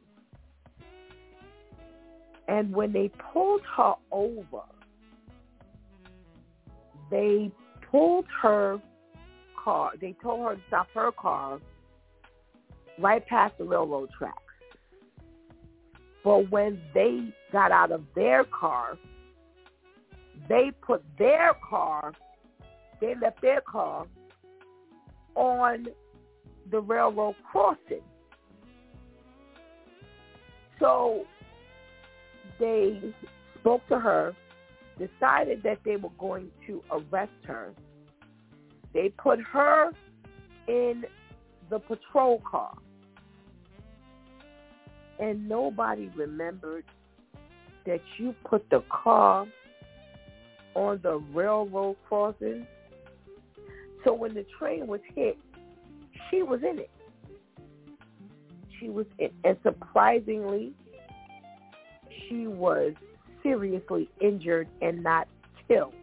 And when they pulled her over, they pulled her car. They told her to stop her car right past the railroad tracks. But when they got out of their car, they put their car, they left their car on the railroad crossing. So they spoke to her, decided that they were going to arrest her. They put her in the patrol car. And nobody remembered that you put the car on the railroad crossing. So when the train was hit, she was in it. She was in it. And surprisingly, she was seriously injured and not killed.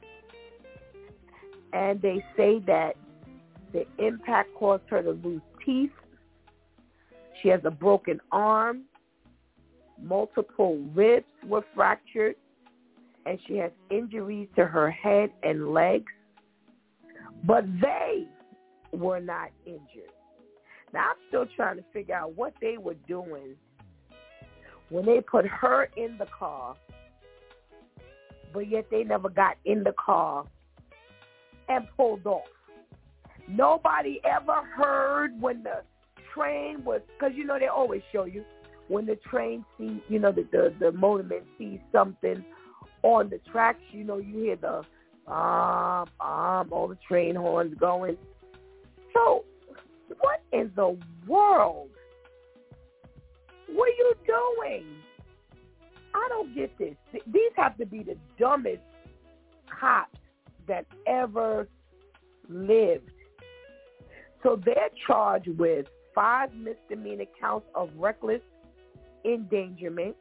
And they say that the impact caused her to lose teeth. She has a broken arm. Multiple ribs were fractured. And she has injuries to her head and legs. But they were not injured. Now, I'm still trying to figure out what they were doing when they put her in the car, but yet they never got in the car and pulled off. Nobody ever heard when the train was, because, you know, they always show you when the train sees, you know, the, the, the motorman sees something on the tracks, you know, you hear the um, um, all the train horns going. So what in the world were you doing? I don't get this. These have to be the dumbest cops that ever lived. So they're charged with five misdemeanor counts of reckless endangerment,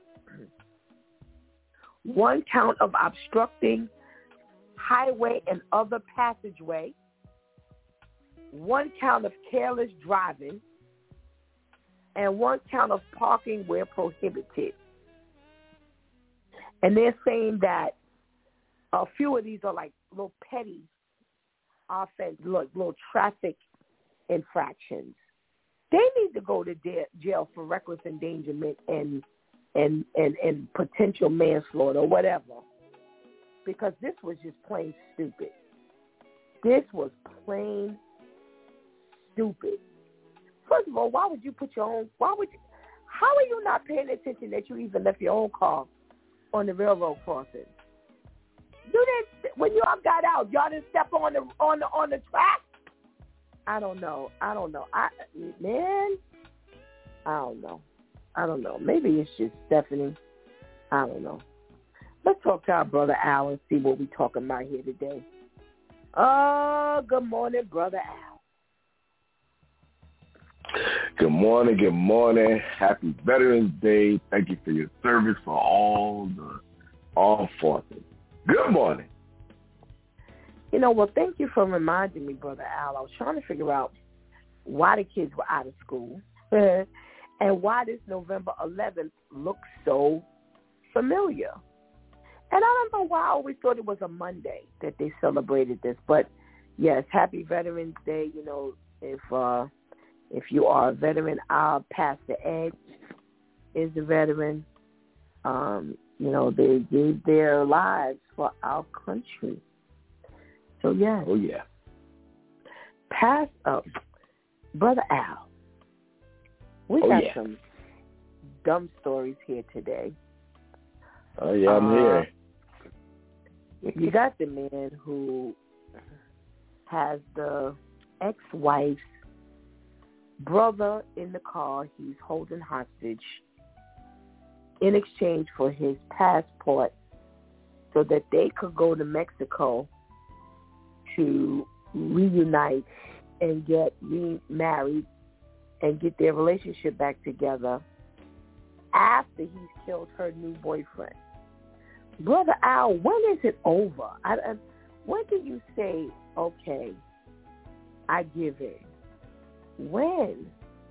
one count of obstructing highway and other passageway, one count of careless driving, and one count of parking where prohibited. And they're saying that a few of these are like little petty offense, little, little traffic infractions. They need to go to de- jail for reckless endangerment and, and and and potential manslaughter or whatever, because this was just plain stupid. This was plain stupid. First of all, why would you put your own? Why would you? How are you not paying attention that you even left your own car on the railroad crossing? You didn't. When y'all got out, y'all didn't step on the on the on the track. I don't know. I don't know. I man, I don't know. I don't know. Maybe it's just Stephanie. I don't know. Let's talk to our brother Al and see what we're talking about here today. Oh, good morning, Brother Al. Good morning, good morning. Happy Veterans Day. Thank you for your service for all the all forces. Good morning. You know, well, thank you for reminding me, Brother Al. I was trying to figure out why the kids were out of school and why this November eleventh looks so familiar. And I don't know why I always thought it was a Monday that they celebrated this. But, yes, happy Veterans Day. You know, if uh, if you are a veteran, our Pastor Ed is a veteran. Um, you know, they gave their lives for our country. So, yes. Oh, yeah. Pass up. Brother Al, we oh, got yeah. some dumb stories here today. Oh, yeah, I'm uh, here. You got the man who has the ex-wife's brother in the car he's holding hostage in exchange for his passport so that they could go to Mexico to reunite and get remarried and get their relationship back together after he's killed her new boyfriend. Brother Al, when is it over? I, I, when do you say, okay, I give in? When?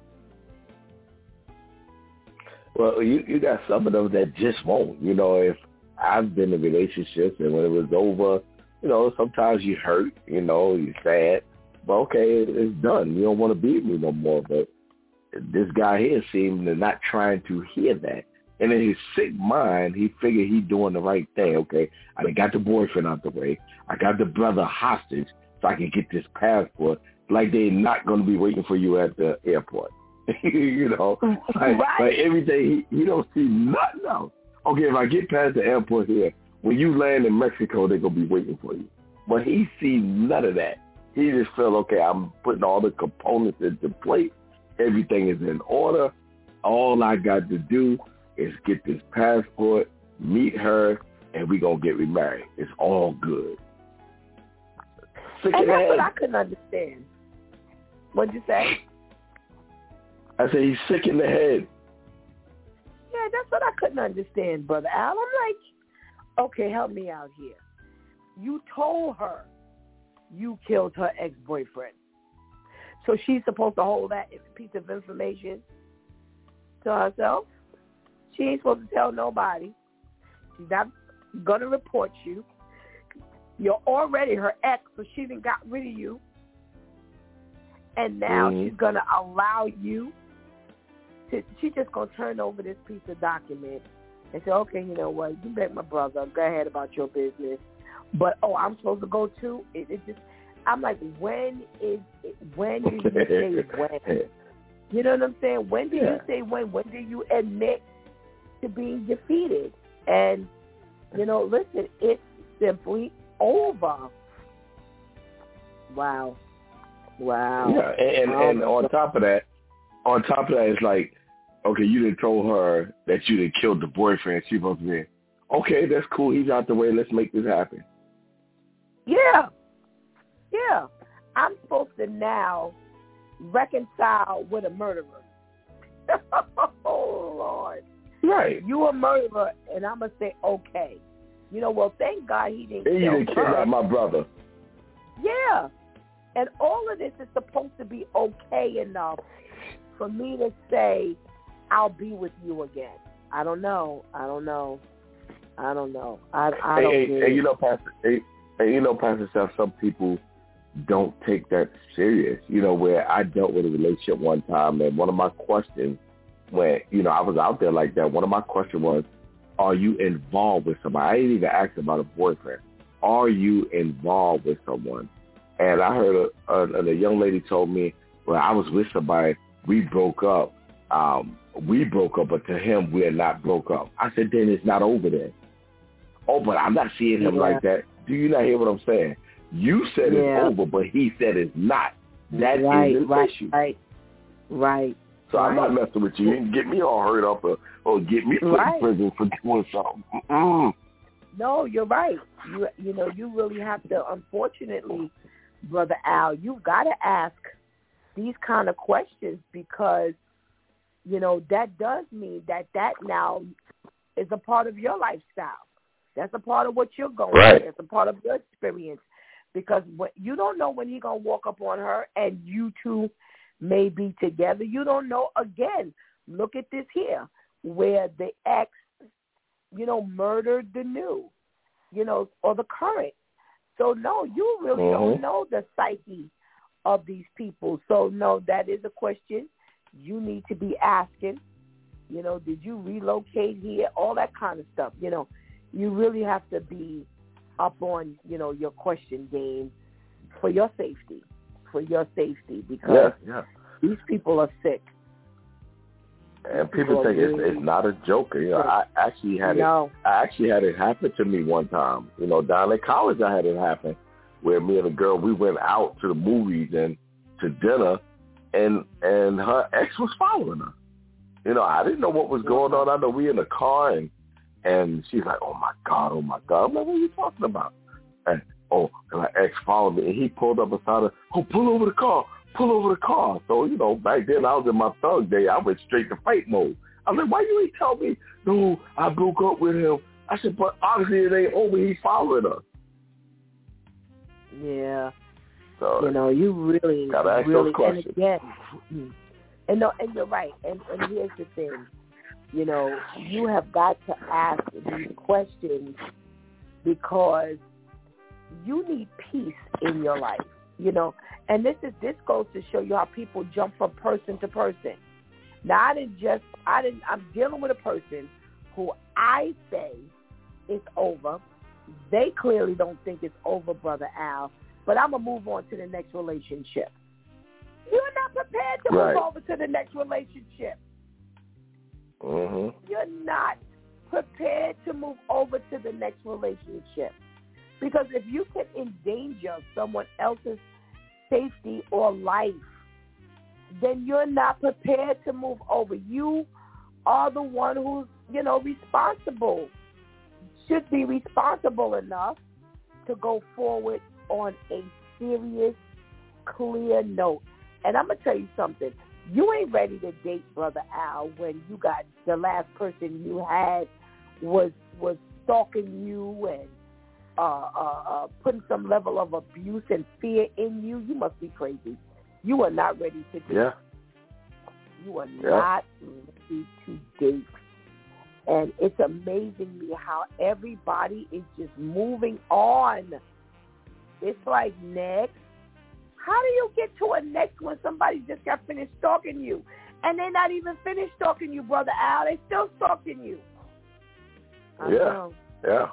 Well, you, you got some of them that just won't. You know, if I've been in relationships and when it was over, you know, sometimes you hurt, you know, you're sad. But okay, it's done. You don't want to be with me no more. But this guy here seemed to not trying to hear that. And in his sick mind, he figured he's doing the right thing. Okay, I done got the boyfriend out the way. I got the brother hostage so I can get this passport. Like they're not going to be waiting for you at the airport. you know, like, right. like everything, he, he don't see nothing else. Okay, if I get past the airport here, when you land in Mexico, they're going to be waiting for you. But he sees none of that. He just felt, okay, I'm putting all the components into place. Everything is in order. All I got to do is get this passport, meet her, and we're going to get remarried. It's all good. Sick and that's head. what I couldn't understand. What'd you say? I said he's sick in the head. Yeah, that's what I couldn't understand, Brother Al. I'm like, okay, help me out here. You told her you killed her ex-boyfriend. So she's supposed to hold that piece of information to herself? She ain't supposed to tell nobody. She's not going to report you. You're already her ex, so she done got rid of you. And now mm-hmm. she's going to allow you to, she's just going to turn over this piece of document and say, okay, you know what, you bet my brother, go ahead about your business. But, oh, I'm supposed to go too? It, it just, I'm like, when is it, when do you say when? You know what I'm saying? When do yeah. you say when? When do you admit to being defeated? And, you know, listen, it's simply over. Wow. Wow. Yeah, and, and, and on top of that, on top of that, it's like, okay, you didn't told her that you didn't killed the boyfriend. She's supposed to be, okay, that's cool. He's out the way. Let's make this happen. Yeah. Yeah. I'm supposed to now reconcile with a murderer. Oh, Lord. Right. You a murderer, and I'm going to say, okay. You know, well, thank God he didn't and kill you didn't her. kidnap my brother. Yeah. And all of this is supposed to be okay enough for me to say, I'll be with you again. I don't know. I don't know. I don't know. I, I hey, don't hey, get hey, it. you know, Pastor, hey, hey, you know, Pastor Steph, some people don't take that serious. You know, where I dealt with a relationship one time, and one of my questions, when, you know, I was out there like that, one of my questions was, are you involved with somebody? I didn't even ask about a boyfriend. Are you involved with someone? And I heard a, a, a young lady told me, well, I was with somebody, we broke up. Um, we broke up, but to him, we're not broke up. I said, then it's not over there. Oh, but I'm not seeing him yeah. like that. Do you not hear what I'm saying? You said yeah. it's over, but he said it's not. That right, is an right, issue. Right, right. So right. I'm not messing with you. You can get me all hurt up or, or get me put right. in prison for doing something. Mm-mm. No, you're right. You you know, you really have to, unfortunately, Brother Al, you've got to ask these kind of questions because, you know, that does mean that that now is a part of your lifestyle. That's a part of what you're going right. through. That's a part of your experience. Because what, you don't know when he's going to walk up on her and you two may be together. You don't know. Again, look at this here where the ex, you know, murdered the new, you know, or the current. So, no, you really mm-hmm. don't know the psyche of these people. So, no, that is a question you need to be asking. You know, did you relocate here? All that kind of stuff. You know, you really have to be up on, you know, your question game for your safety, for your safety, because yeah, yeah. these people are sick. And people, people think it's, really it's not a joke. You know, I actually had no. it. I actually had it happen to me one time. You know, down in college, I had it happen where me and a girl we went out to the movies and to dinner, and and her ex was following her. You know, I didn't know what was going on. I know we in the car and. And she's like, oh, my God, oh, my God. I'm like, what are you talking about? And, oh, and my ex followed me, and he pulled up beside her. Oh, pull over the car. Pull over the car. So, you know, back then I was in my thug day. I went straight to fight mode. I was like, why you ain't tell me, no, I broke up with him? I said, but obviously it ain't over. He's following her. Yeah. So, you know, you really, gotta ask really, those questions. And again, and, no, and you're right. And, and here's the thing. You know, you have got to ask these questions because you need peace in your life, you know. And this is this goes to show you how people jump from person to person. Now, I didn't just, I didn't, I'm dealing with a person who I say it's over. They clearly don't think it's over, Brother Al, but I'm going to move on to the next relationship. You're not prepared to right. move over to the next relationship. Mm-hmm. You're not prepared to move over to the next relationship. Because if you can endanger someone else's safety or life, then you're not prepared to move over. You are the one who's, you know, responsible, should be responsible enough to go forward on a serious, clear note. And I'm going to tell you something. You ain't ready to date, Brother Al, when you got the last person you had was was stalking you and uh, uh, uh, putting some level of abuse and fear in you. You must be crazy. You are not ready to date. Yeah. You are yeah. not ready to date. And it's amazing me how everybody is just moving on. It's like, next. How do you get to a next when somebody just got finished stalking you? And they're not even finished stalking you, Brother Al. They're still stalking you. I yeah. don't know. Yeah.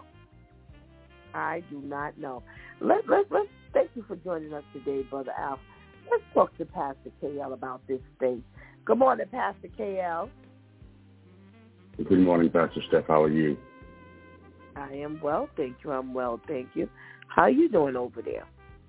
I do not know. Let, let, let's thank you for joining us today, Brother Al. Let's talk to Pastor K L about this thing. Good morning, Pastor K L. Good morning, Pastor Steph. How are you? I am well, thank you. I'm well, thank you. How are you doing over there?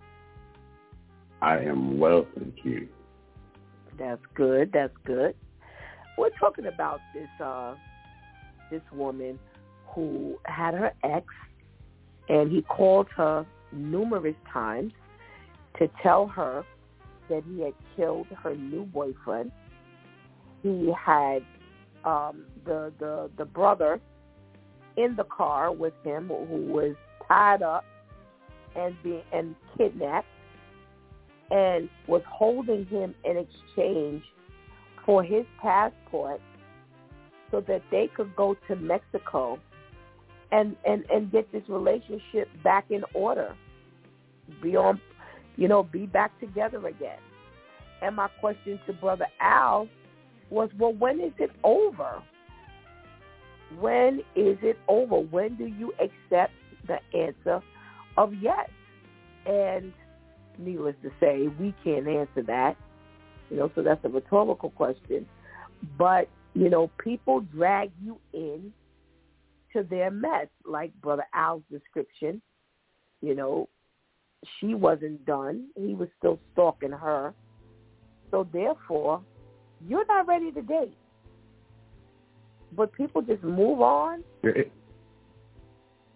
I am well, thank you. That's good. That's good. We're talking about this uh, this woman who had her ex, and he called her numerous times to tell her that he had killed her new boyfriend. He had um, the the the brother in the car with him who was tied up and being and kidnapped, and was holding him in exchange for his passport so that they could go to Mexico and, and, and get this relationship back in order, be on, you know, be back together again. And my question to Brother Al was, well, when is it over? When is it over? When do you accept the answer of yes? And needless to say, we can't answer that, you know, so that's a rhetorical question. But, you know, people drag you in to their mess, like Brother Al's description. You know, she wasn't done. He was still stalking her. So, therefore, you're not ready to date. But people just move on.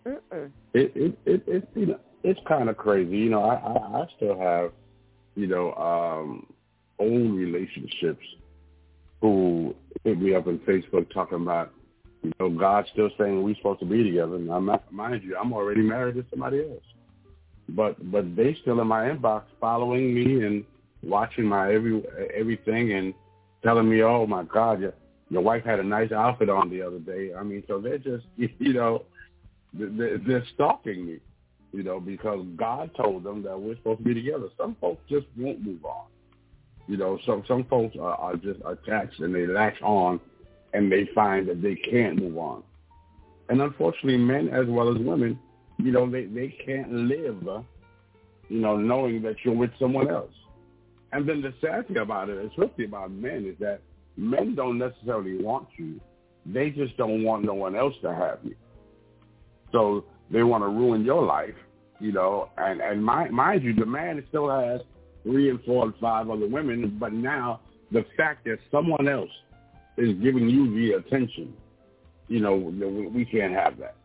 Mm-mm. It it it it's you know it's kind of crazy. You know, I, I I still have you know um, old relationships who hit me up on Facebook talking about you know God's still saying we're supposed to be together. Now, mind you, I'm already married to somebody else, but but they still in my inbox following me and watching my every everything and telling me, oh my God, your your wife had a nice outfit on the other day. I mean, so they're just you know. They're, they're stalking me, you know, because God told them that we're supposed to be together. Some folks just won't move on. You know, some some folks are, are just attached and they latch on and they find that they can't move on. And unfortunately, men as well as women, you know, they, they can't live, uh, you know, knowing that you're with someone else. And then the sad thing about it, especially about men, is that men don't necessarily want you. They just don't want no one else to have you. So they want to ruin your life, you know, and, and mind, mind you, the man still has three and four and five other women, but now the fact that someone else is giving you the attention, you know, we can't have that.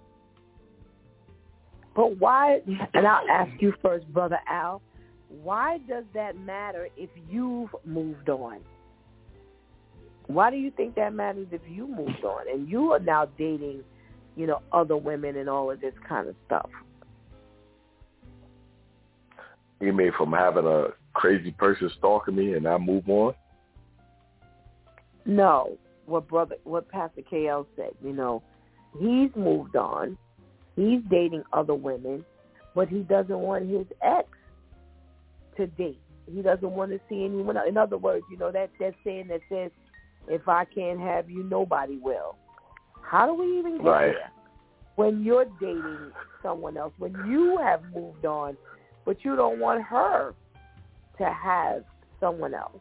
But why, and I'll ask you first, Brother Al, why does that matter if you've moved on? Why do you think that matters if you moved on and you are now dating, you know, other women and all of this kind of stuff? You mean from having a crazy person stalking me and I move on? No, what brother, what Pastor K L said, you know, he's moved on, he's dating other women, but he doesn't want his ex to date. He doesn't want to see anyone else. In other words, you know, that, that saying that says, if I can't have you, nobody will. How do we even get right. there? When you're dating someone else, when you have moved on, but you don't want her to have someone else.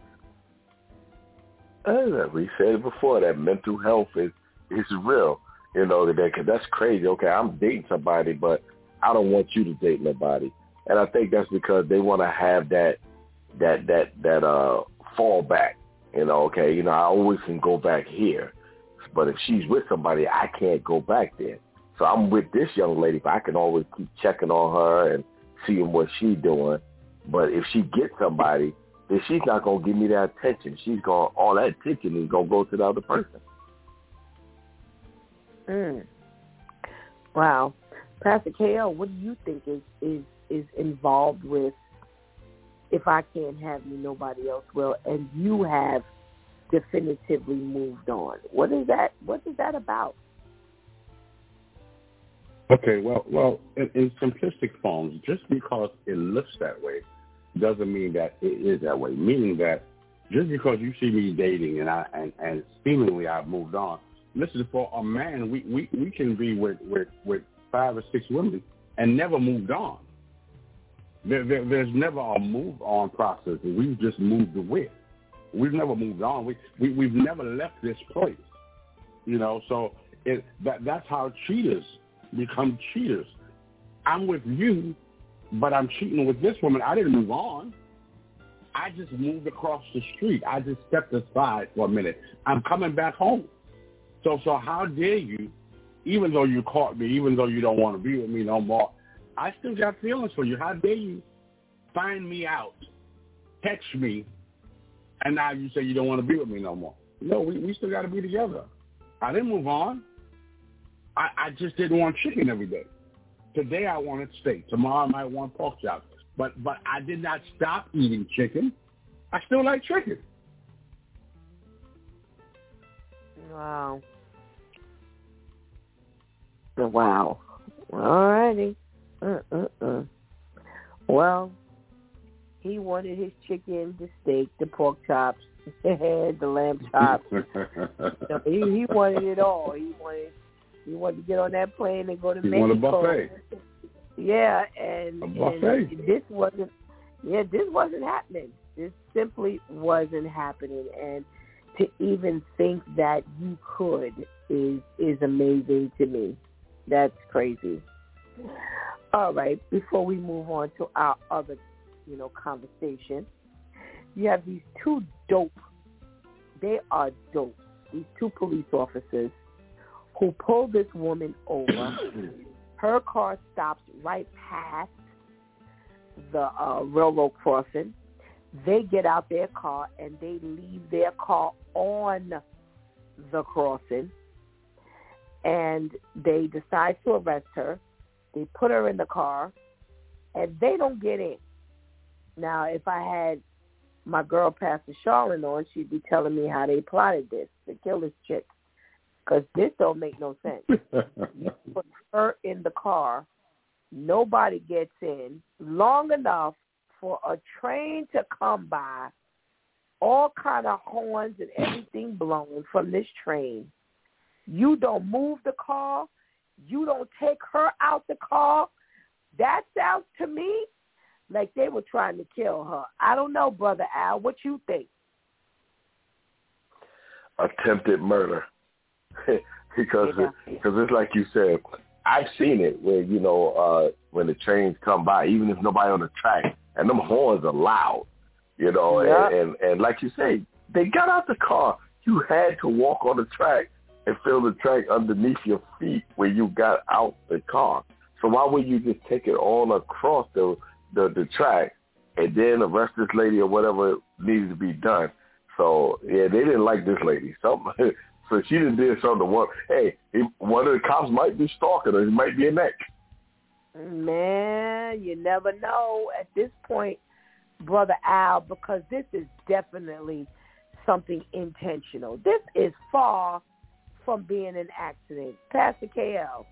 As we said before, that mental health is, is real. You know, that, that's crazy. Okay, I'm dating somebody, but I don't want you to date nobody. And I think that's because they want to have that that that that uh fallback. You know, okay, you know, I always can go back here. But if she's with somebody, I can't go back there. So I'm with this young lady, but I can always keep checking on her and seeing what she's doing. But if she gets somebody, then she's not going to give me that attention. She's going, all that attention is going to go to the other person. Mm. Wow. Pastor K L, what do you think is, is, is involved with if I can't have you, nobody else will, and you have definitively moved on? What is that? What is that about? Okay, well, well, in, in simplistic forms, just because it looks that way doesn't mean that it is that way. Meaning that just because you see me dating and I and, and seemingly I've moved on, listen, for a man, we, we, we can be with, with, with five or six women and never moved on. There, there, there's never a move on process. We've just moved away. We've never moved on. We, we we've never left this place. You know, so it that that's how cheaters become cheaters. I'm with you, but I'm cheating with this woman. I didn't move on. I just moved across the street. I just stepped aside for a minute. I'm coming back home. So so how dare you, even though you caught me, even though you don't want to be with me no more, I still got feelings for you. How dare you find me out, text me, and now you say you don't want to be with me no more. No, we, we still got to be together. I didn't move on. I, I just didn't want chicken every day. Today I wanted steak. Tomorrow I might want pork chops. But but I did not stop eating chicken. I still like chicken. Wow. Wow. All righty. Uh-uh-uh. Well, he wanted his chicken, the steak, the pork chops, the lamb chops. So he, he wanted it all. He wanted he wanted to get on that plane and go to he Mexico. He wanted a buffet. Yeah, and, a buffet. and this wasn't. Yeah, this wasn't happening. This simply wasn't happening, and to even think that you could is is amazing to me. That's crazy. All right, before we move on to our other, you know, conversation, you have these two dope, they are dope, these two police officers who pulled this woman over. Her car stops right past the uh, railroad crossing. They get out their car and they leave their car on the crossing, and they decide to arrest her. They put her in the car, and they don't get in. Now, if I had my girl Pastor Charlene on, she'd be telling me how they plotted this to kill this chick, because this don't make no sense. You put her in the car, nobody gets in long enough for a train to come by, all kind of horns and everything blown from this train. You don't move the car. You don't take her out the car. That sounds to me like they were trying to kill her. I don't know, Brother Al. What you think? Attempted murder. because Yeah. it, because it's like you said, I've seen it where, you know, uh, when the trains come by, even if nobody on the track, and them horns are loud, you know, Yeah. and, and, and like you say, they got out the car. You had to walk on the track and feel the track underneath your feet when you got out the car. So why would you just take it all across the the, the track and then arrest this lady or whatever needs to be done? So, yeah, they didn't like this lady. Something, so she just did something to one. Hey, he, one of the cops might be stalking her. He might be a neck. Man, you never know at this point, Brother Al, because this is definitely something intentional. This is far from being an accident. Pastor K L.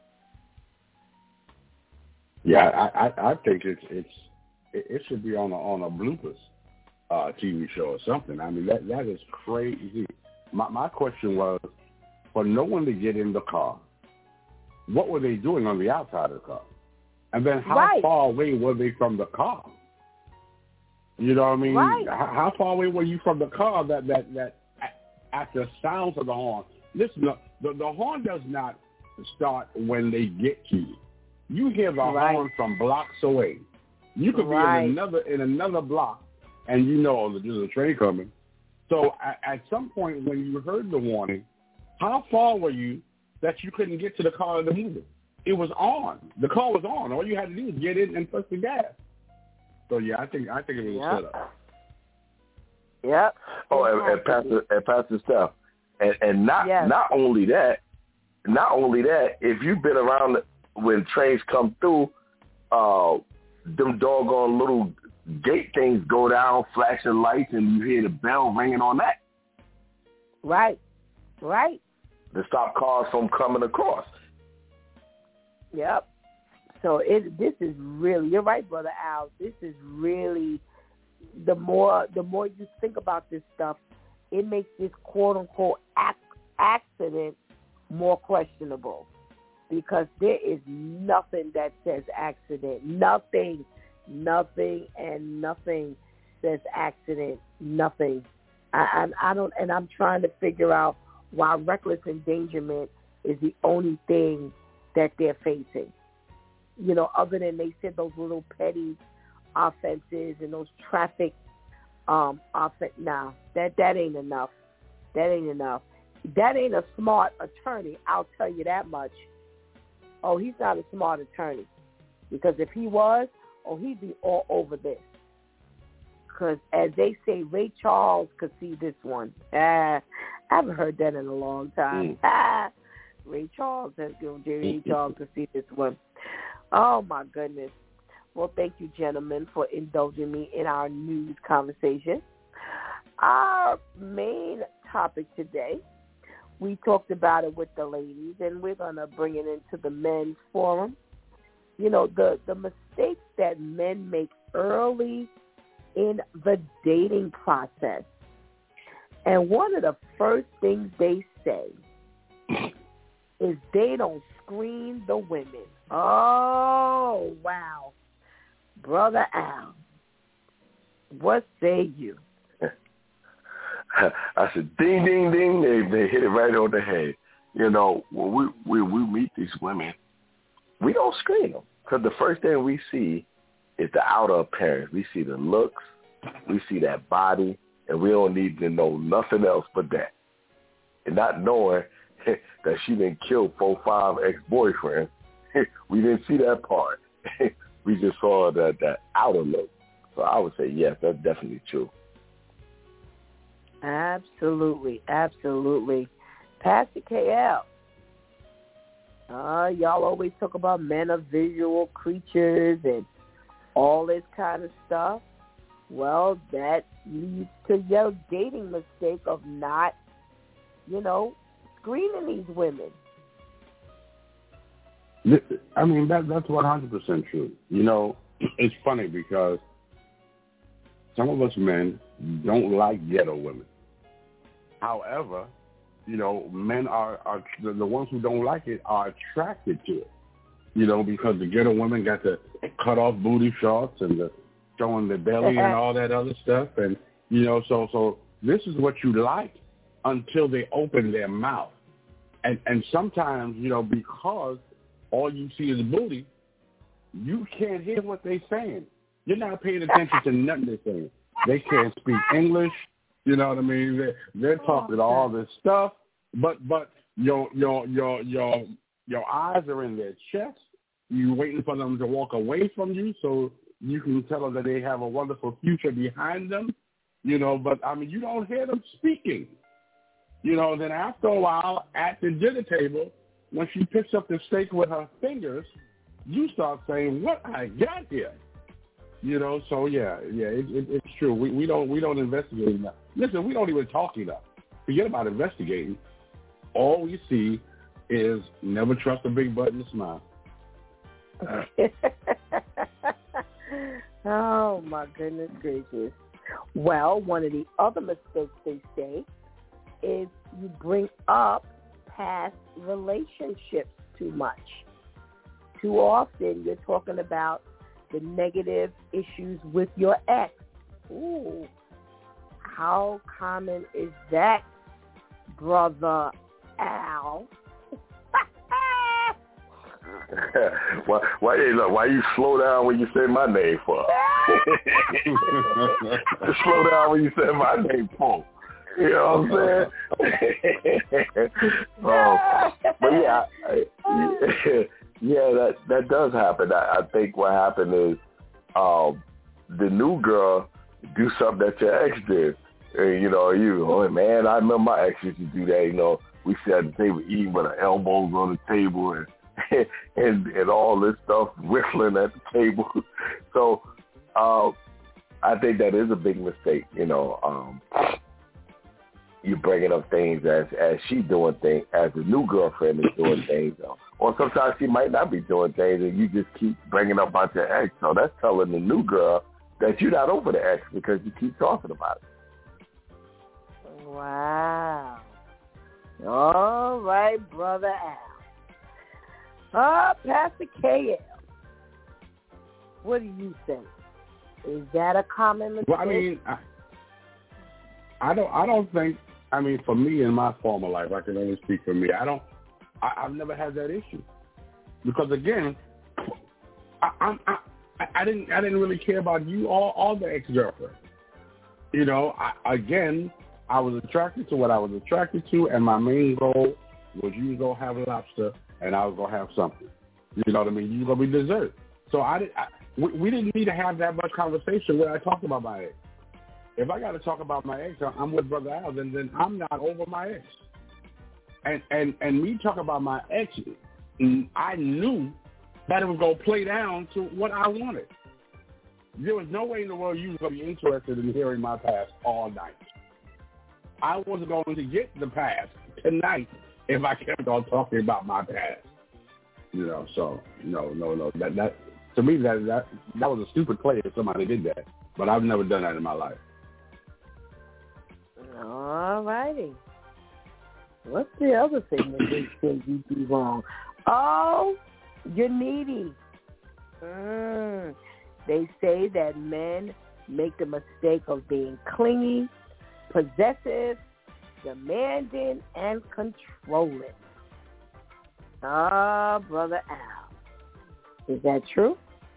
Yeah, I, I, I think it's it's it, it should be on a on a bloopers uh, T V show or something. I mean, that that is crazy. My my question was, for no one to get in the car, what were they doing on the outside of the car? And then how Right. far away were they from the car? You know what I mean? Right. How, how far away were you from the car that that that at, at the sounds of the horn? Listen, the the horn does not start when they get to you. You hear the Right. horn from blocks away. You could Right. be in another in another block, and you know oh, there's a train coming. So at, at some point when you heard the warning, how far were you that you couldn't get to the car to move it? It was on. The car was on. All you had to do was get in and push the gas. So yeah, I think I think it was Yep. a setup. Yep. Oh, and, and Pastor and Pastor Steph, and, and not Yes. not only that, not only that. If you've been around when trains come through, uh, them doggone little gate things go down, flashing lights, and you hear the bell ringing on that Right. Right. to stop cars from coming across. Yep. So it this is really, you're right, Brother Al. This is really, the more the more you think about this stuff, it makes this quote unquote ac- accident more questionable, because there is nothing that says accident. Nothing, nothing, and nothing says accident. Nothing. I, I, I don't, and I'm trying to figure out why reckless endangerment is the only thing that they're facing. You know, other than they said those little petty offenses and those traffic um offense. Nah, that that ain't enough. That ain't enough. That ain't a smart attorney, I'll tell you that much. Oh, he's not a smart attorney. Because if he was, oh, he'd be all over this. Because as they say, Ray Charles could see this one. Ah, I haven't heard that in a long time. Mm. Ah, Ray Charles, has Ray Charles could see this one. Oh, my goodness. Well, thank you, gentlemen, for indulging me in our news conversation. Our main topic today, we talked about it with the ladies, and we're going to bring it into the men's forum. You know, the, the mistakes that men make early in the dating process. And one of the first things they say is they don't screen the women. Oh, wow. Brother Al, what say you? I said, ding, ding, ding. They they hit it right on the head. You know, when we we, we meet these women, we don't screen them, because the first thing we see is the outer appearance. We see the looks, we see that body, and we don't need to know nothing else but that. And not knowing that she done killed four, five ex-boyfriends, we didn't see that part. We just saw the, the outer look. So I would say, yes, that's definitely true. Absolutely, absolutely. Pastor K L, uh, y'all always talk about men are visual creatures and all this kind of stuff. Well, that leads to your dating mistake of not, you know, screening these women. I mean, that that's one hundred percent true. You know, it's funny because some of us men don't like ghetto women. However, you know, men are, are the, the ones who don't like it are attracted to it. You know, because the ghetto women got the cut off booty shots and the showing the belly and all that other stuff. And, you know, so so this is what you like until they open their mouth. And and sometimes, you know, because all you see is booty, you can't hear what they're saying. You're not paying attention to nothing they're saying. They can't speak English. You know what I mean? They're, they're talking all this stuff, but but your your your your your eyes are in their chest. You're waiting for them to walk away from you so you can tell them that they have a wonderful future behind them. You know, but I mean, you don't hear them speaking. You know, then after a while, at the dinner table, when she picks up the steak with her fingers, you start saying, "What I got here?" You know, so yeah, yeah, it, it, it's true. We we don't we don't investigate enough. Listen, we don't even talk enough. Forget about investigating. All we see is never trust a big butt and a smile. Oh my goodness gracious! Well, one of the other mistakes they say is you bring up past relationships too much. Too often, you're talking about the negative issues with your ex. Ooh, how common is that, Brother Al? why, why, look, why you slow down when you say my name for? Slow down when you say my name for. You know what I'm saying? um, but yeah, I, yeah, that that does happen. I, I think what happened is um, the new girl do something that your ex did. And, you know, you, oh man, I remember my ex used to do that. You know, we sit at the table eating with our elbows on the table and and and all this stuff whistling at the table. So uh, I think that is a big mistake. You know, um, you bringing up things as as she doing things, as the new girlfriend is doing things, or, or sometimes she might not be doing things, and you just keep bringing up about your ex. So that's telling the new girl that you're not over the ex because you keep talking about it. Wow. All right, Brother Al. Uh, Pastor K L, what do you think? Is that a common mistake? Well, I mean, I, I don't. I don't think. I mean, for me in my former life, I can only speak for me. I don't. I, I've never had that issue because again, I, I, I, I didn't. I didn't really care about you or, or the ex-girlfriend. You know, I, again, I was attracted to what I was attracted to, and my main goal was you go have lobster, and I was gonna have something. You know what I mean? You gonna be dessert. So I didn't. I, we, we didn't need to have that much conversation when I talked about my ex. If I got to talk about my ex, I'm with Brother Al, then, then I'm not over my ex. And and and me talk about my ex, I knew that it was gonna play down to what I wanted. There was no way in the world you was gonna be interested in hearing my past all night. I wasn't going to get the past tonight if I kept on talking about my past. You know, so no, no, no. That that to me that that that was a stupid play if somebody did that. But I've never done that in my life. All righty. What's the other thing that they think you do wrong? Oh, you're needy. Mm. They say that men make the mistake of being clingy, possessive, demanding, and controlling. Ah, Brother Al. Is that true?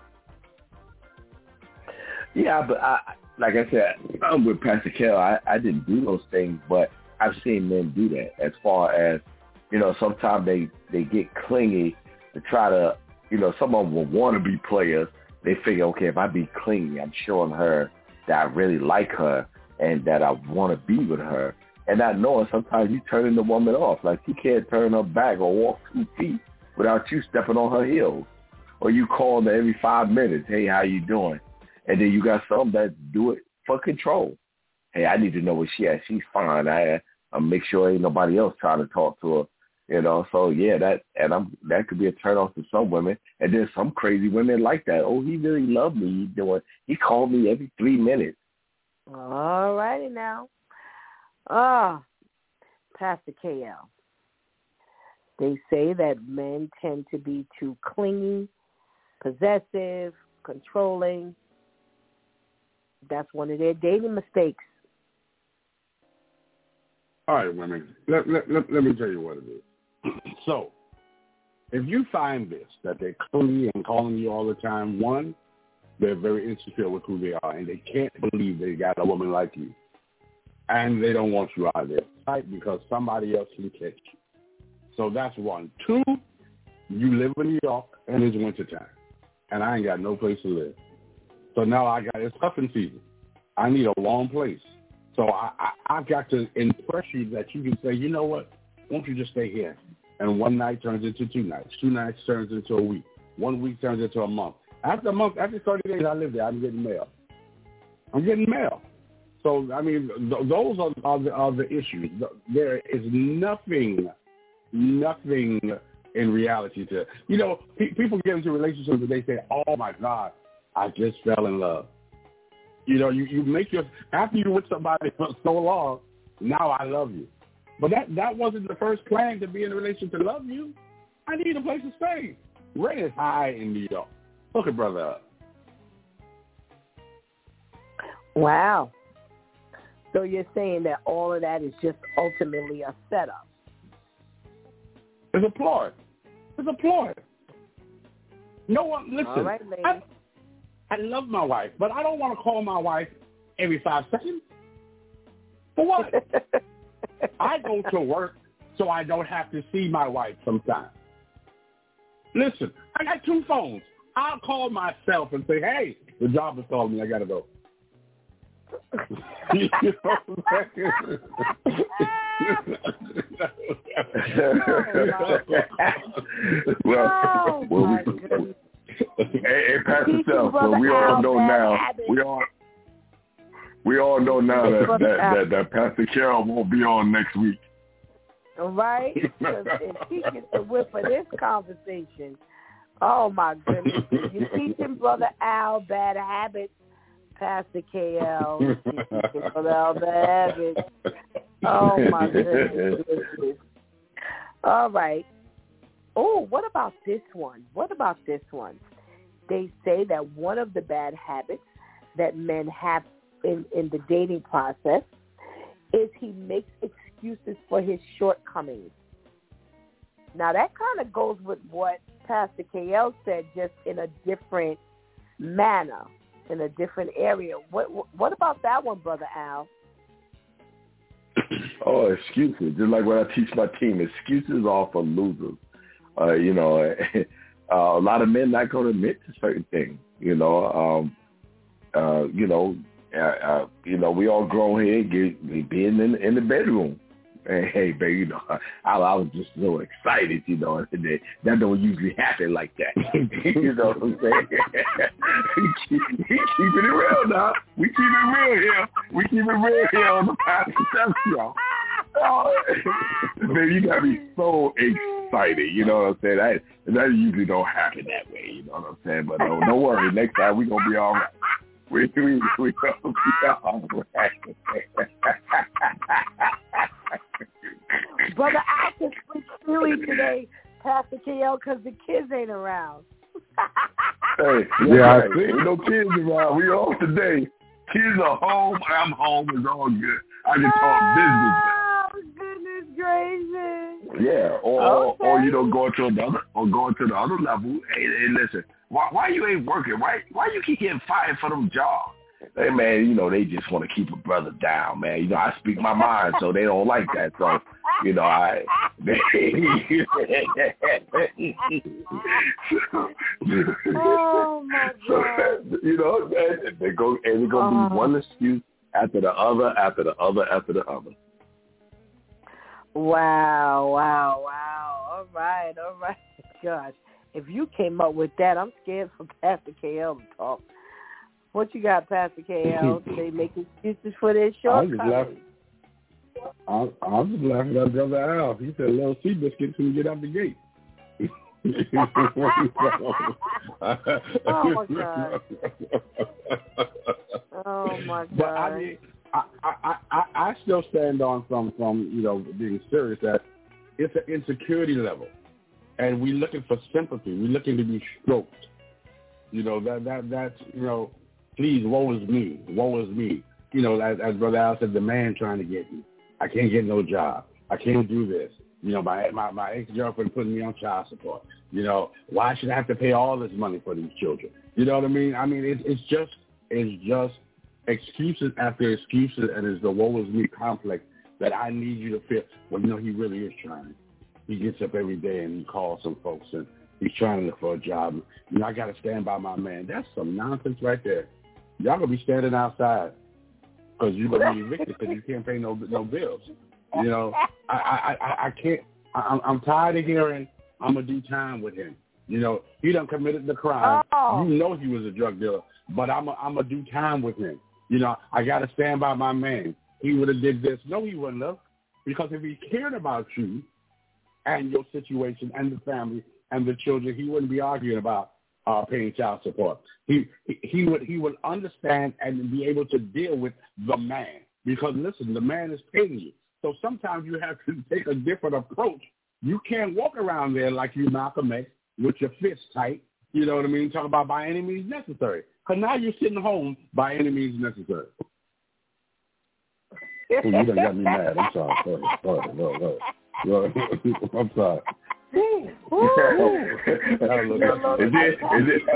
Yeah, but I, like I said, I'm with Pastor Kell. I, I didn't do those things, but I've seen men do that as far as, you know, sometimes they, they get clingy to try to you know, some of them will want to be players. They figure, okay, if I be clingy, I'm showing her that I really like her and that I want to be with her. And not knowing sometimes you turning the woman off. Like she can't turn her back or walk two feet without you stepping on her heels. Or you call her every five minutes, hey, how you doing? And then you got some that do it for control. Hey, I need to know where she at. She's fine. I I make sure ain't nobody else trying to talk to her. You know, so yeah, that and I'm that could be a turn off to some women. And then some crazy women like that. Oh, he really loved me. He doing he called me every three minutes. All righty now. Ah, Pastor K L. They say that men tend to be too clingy, possessive, controlling. That's one of their dating mistakes. All right, women, let, let, let, let me tell you what it is. So, if you find this, that they're clingy and calling you all the time, one, they're very insecure with who they are, and they can't believe they got a woman like you. And they don't want you out there, right? Because somebody else can catch you. So that's one. Two, you live in New York, and it's wintertime, and I ain't got no place to live. So now I got, it's cuffing season. I need a long place. So I, I, I've got to impress you that you can say, you know what, won't you just stay here? And one night turns into two nights. Two nights turns into a week. One week turns into a month. After a month, after thirty days I live there, I'm getting mail. I'm getting mail. So, I mean, th- those are, are, the, are the issues. There is nothing, nothing in reality to, you know, pe- people get into relationships and they say, oh, my God, I just fell in love. You know, you, you make your, after you're with somebody for so long, now I love you. But that, that wasn't the first plan to be in a relationship to love you. I need a place to stay. Rent is high in New York. Look at brother up. Wow. So you're saying that all of that is just ultimately a setup? It's a ploy. It's a ploy. No one, listen. All right, ladies. I, I love my wife, but I don't want to call my wife every five seconds. For what? I go to work so I don't have to see my wife sometimes. Listen, I got two phones. I'll call myself and say, hey, the job has called me. I got to go. You know what I'm saying? well, oh, well my we, goodness. Hey, hey, Pastor Self, so we all know now. We all we all know now that that, that that Pastor Carol won't be on next week. Right? Because if she gets the whip of this conversation, oh my goodness! You're teaching Brother Al bad habits, Pastor K L. You're teaching Brother Al bad habits. Oh my goodness! All right. Oh, what about this one? What about this one? They say that one of the bad habits that men have in, in the dating process is he makes excuses for his shortcomings. Now, that kind of goes with what Pastor K L said, just in a different manner, in a different area. What What about that one, Brother Al? Oh, excuses. Just like what I teach my team, excuses are for losers. Uh, you know, uh, a lot of men not going to admit to certain things. You know, um, uh, you know, uh, uh, you know, we all grown here, get, being in, in the bedroom. And hey, baby, you know, I, I was just so excited, you know, and that, that don't usually happen like that. You know what I'm saying? keep, keeping it real now. We keep it real here. We keep it real here on the Pastor Self Show. Oh, man, you gotta be so excited, you know what I'm saying? That, that usually don't happen that way, you know what I'm saying? But no, don't worry, next time we gonna be all right. We we we gonna be all right. Brother, I can sleep freely today, Pastor K L, because the kids ain't around. Hey, yeah, right. Ain't no kids around. We off today. Kids are home. I'm home. It's all good. I can talk business now. Oh, goodness gracious. Yeah, or, okay. or or you know, going to another or going to the other level. Hey, hey listen, why why you ain't working? Why why you keep getting fired for them jobs? Hey man, you know they just want to keep a brother down, man. You know I speak my mind, so they don't like that. So you know, I. They, oh my so, God! You know, they go and they gonna uh, be one excuse after the other, after the other, after the other. Wow! Wow! Wow! All right! All right! Gosh, if you came up with that, I'm scared for Pastor K L to talk. What you got, Pastor K L? They make excuses for their shortcomings. I I was just laughing at Brother Al. He said, "Little Seabiscuit couldn't get out the gate." Oh my God! Oh my God! But I mean, I, I, I, I still stand on from from you know being serious that it's an insecurity level, and we're looking for sympathy. We're looking to be stroked. You know that that that's you know, please, woe is me, woe is me. You know, as, as Brother Al said, the man trying to get me. I can't get no job. I can't do this. You know, my my, my ex-girlfriend putting me on child support. You know, why should I have to pay all this money for these children? You know what I mean? I mean, it, it's just it's just excuses after excuses, and it's the woe is me complex that I need you to feel. Well, you know, he really is trying. He gets up every day and he calls some folks, and he's trying to look for a job. You know, I got to stand by my man. That's some nonsense right there. Y'all going to be standing outside because you're going to be evicted because you can't pay no no bills. You know, I I, I, I can't. I, I'm tired of hearing I'm going to do time with him. You know, he done committed the crime. Oh. You know he was a drug dealer, but I'm a, I'm going to do time with him. You know, I got to stand by my man. He would have did this. No, he wouldn't have. Because if he cared about you and your situation and the family and the children, he wouldn't be arguing about uh, paying child support. He, he he would he would understand and be able to deal with the man. Because, listen, the man is paying you. So sometimes you have to take a different approach. You can't walk around there like you Malcolm X with your fists tight. You know what I mean? Talk about by any means necessary. Because now you're sitting home by any means necessary. Oh, you done got me mad. I'm sorry. Go ahead. Go ahead. Go ahead. Go ahead. I'm sorry. Is it? Is it?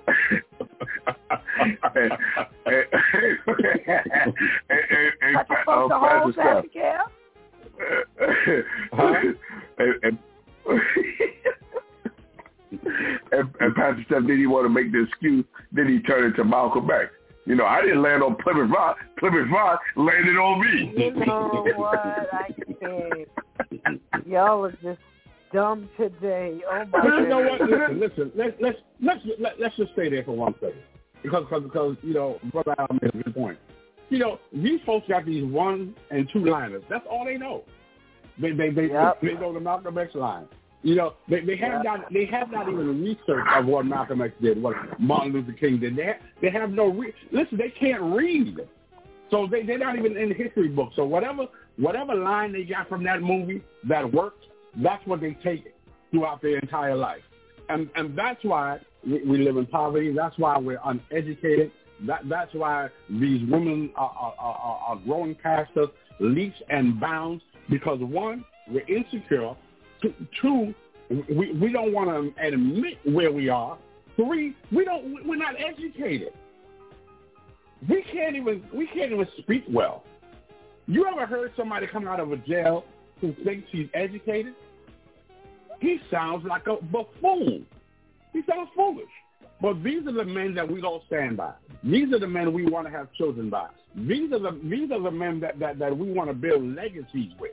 And, and Pastor Steph, did he want to make the excuse? Then he turned it to Malcolm X. You know, I didn't land on Plymouth Rock. Plymouth Rock landed on me. You know what? I can't. Y'all are just dumb today. Oh my God. You know what? Listen, listen. Let's let's let's let, let's just stay there for one second, because because because you know, Brother Al made a good point. You know, these folks got these one and two liners. That's all they know. They they they, yep. they know the Malcolm X line. You know, they, they have yeah. not they have not even researched of what Malcolm X did, what Martin Luther King did. They have, they have no re- listen. They can't read, so they they're not even in the history book. So whatever whatever line they got from that movie that worked, that's what they take throughout their entire life, and and that's why we, we live in poverty. That's why we're uneducated. That that's why these women are are, are, are growing past us leaps and bounds, because one, we're insecure. Two, we we don't want to admit where we are. Three, we don't we're not educated. We can't even we can't even speak well. You ever heard somebody come out of a jail who thinks he's educated? He sounds like a buffoon. He sounds foolish. But these are the men that we don't stand by. These are the men we want to have children by. These are the these are the men that, that, that we want to build legacies with.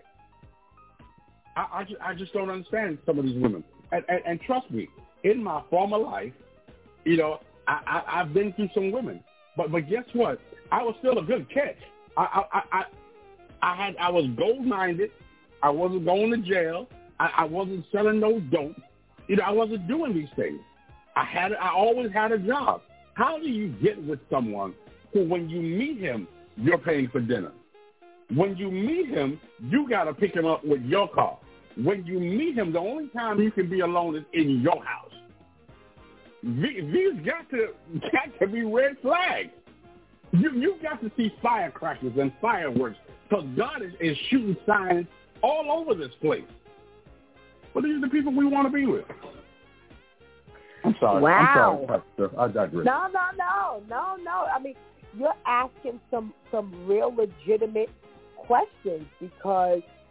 I, I, just, I just don't understand some of these women. And, and, and trust me, in my former life, you know, I, I, I've been through some women. But but guess what? I was still a good catch. I I I, I had I was gold-minded. I wasn't going to jail. I, I wasn't selling no dope. You know, I wasn't doing these things. I had I always had a job. How do you get with someone who, when you meet him, you're paying for dinner? When you meet him, you got to pick him up with your car. When you meet him, the only time you can be alone is in your house. These got to got to be red flags. You you got to see firecrackers and fireworks, because God is, is shooting signs all over this place. But these are the people we want to be with. I'm sorry. Wow. I'm sorry. I digress. No, no, no, no, no. I mean, you're asking some some real legitimate questions, because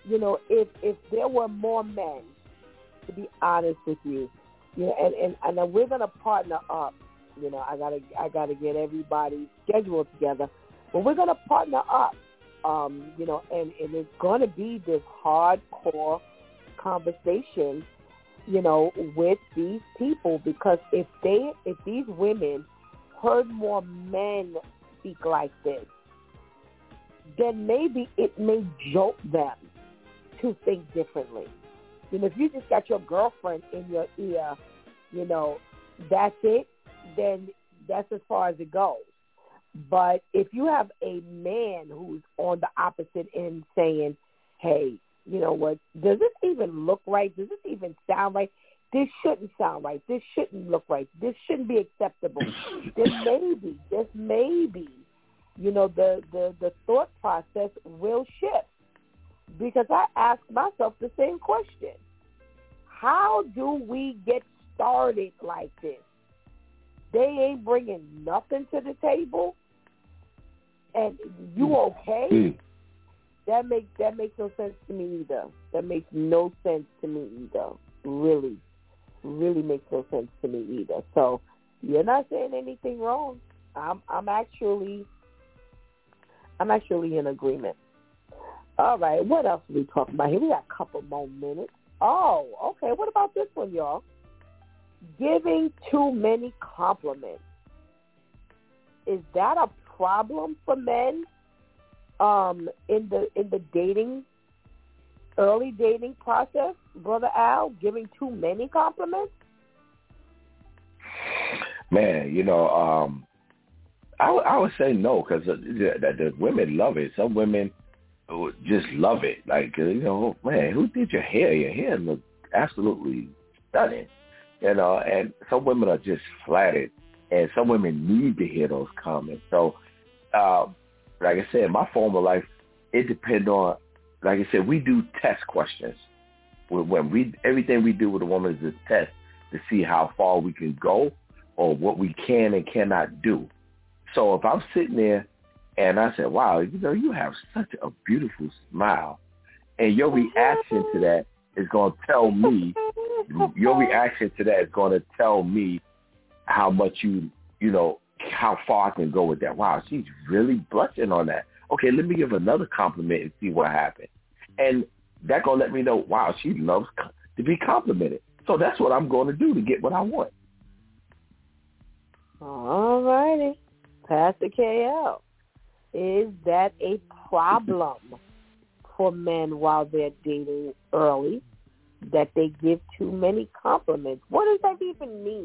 you know, if if there were more men, to be honest with you, you know, and and, and then we're gonna partner up. You know, I gotta I gotta get everybody's schedule together, but we're gonna partner up. Um, you know, and, and it's gonna be this hardcore conversation, you know, with these people, because if they if these women heard more men speak like this, then maybe it may jolt them to think differently. You know, if you just got your girlfriend in your ear, you know, that's it, then that's as far as it goes. But if you have a man who's on the opposite end saying, hey, you know what, does this even look right? Does this even sound right? This shouldn't sound right. This shouldn't look right. This shouldn't be acceptable. Then maybe, just maybe, you know, the, the, the thought process will shift. Because I ask myself the same question. How do we get started like this? They ain't bringing nothing to the table, and you okay? Mm. That makes that makes no sense to me either. That makes no sense to me either. Really, really makes no sense to me either. So you're not saying anything wrong. I'm I'm actually I'm actually in agreement. All right, what else are we talking about here? We got a couple more minutes. Oh, okay. What about this one, y'all? Giving too many compliments. Is that a problem for men um, in the in the dating, early dating process, Brother Al, giving too many compliments? Man, you know, um, I, w- I would say no, because the, the, the women love it. Some women just love it. Like, you know, man, who did your hair? Your hair looks absolutely stunning. You know, and some women are just flattered, and some women need to hear those comments. So, uh, like I said, my former life, it depends on, like I said, we do test questions. When we everything we do with a woman is a test to see how far we can go or what we can and cannot do. So if I'm sitting there and I say, wow, you know, you have such a beautiful smile, and your reaction to that is going to tell me, your reaction to that is going to tell me how much you, you know, how far I can go with that. Wow, she's really blushing on that. Okay, let me give another compliment and see what happens. And that's going to let me know, wow, she loves to be complimented. So that's what I'm going to do to get what I want. All righty. Pastor K L, is that a problem for men while they're dating early, that they give too many compliments? What does that even mean?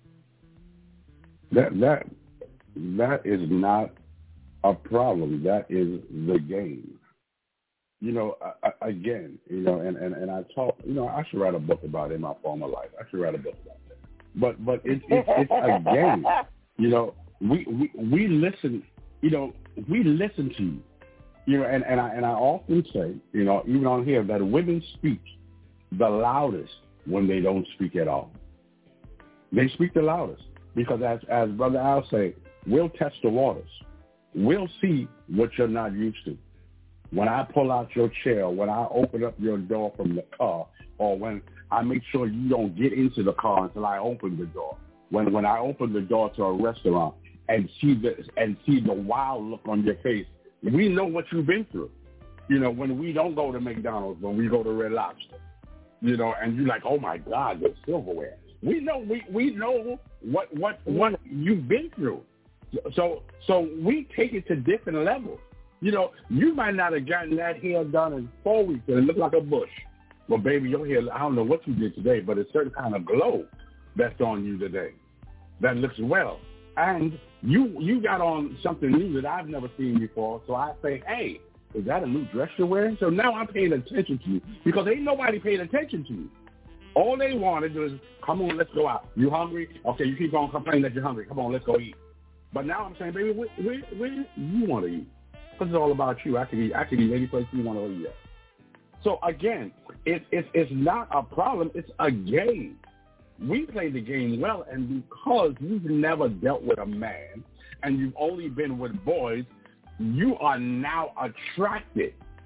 That that that is not a problem. That is the game. You know, I, I, again, you know, and, and, and I talk, you know, I should write a book about it in my former life. I should write a book about that. But but it, it, it's a game. You know, we, we we listen. You know, we listen to you. You know, and, and I and I often say, you know, even on here, that women speak the loudest when they don't speak at all. They speak the loudest because, as as Brother Al say, we'll test the waters. We'll see what you're not used to. When I pull out your chair, when I open up your door from the car, or when I make sure you don't get into the car until I open the door. When when I open the door to a restaurant and see the and see the wild look on your face, we know what you've been through. You know, when we don't go to McDonald's, when we go to Red Lobster, you know, and you're like, oh my God, the silverware. We know we, we know what what what you've been through. So so we take it to different levels. You know, you might not have gotten that hair done in four weeks and it looked like a bush. Well, baby, your hair, I don't know what you did today, but it's a certain kind of glow that's on you today that looks well. And you you got on something new that I've never seen before. So I say, hey, is that a new dress you're wearing? So now I'm paying attention to you because ain't nobody paying attention to you. All they wanted was, come on, let's go out. You hungry? Okay, you keep on complaining that you're hungry. Come on, let's go eat. But now I'm saying, baby, where, where, where do you want to eat? Because it's all about you. I can eat, I can eat any place you want to eat at. So again, it, it, it's not a problem. It's a game. We play the game well, and because you've never dealt with a man and you've only been with boys, you are now attracted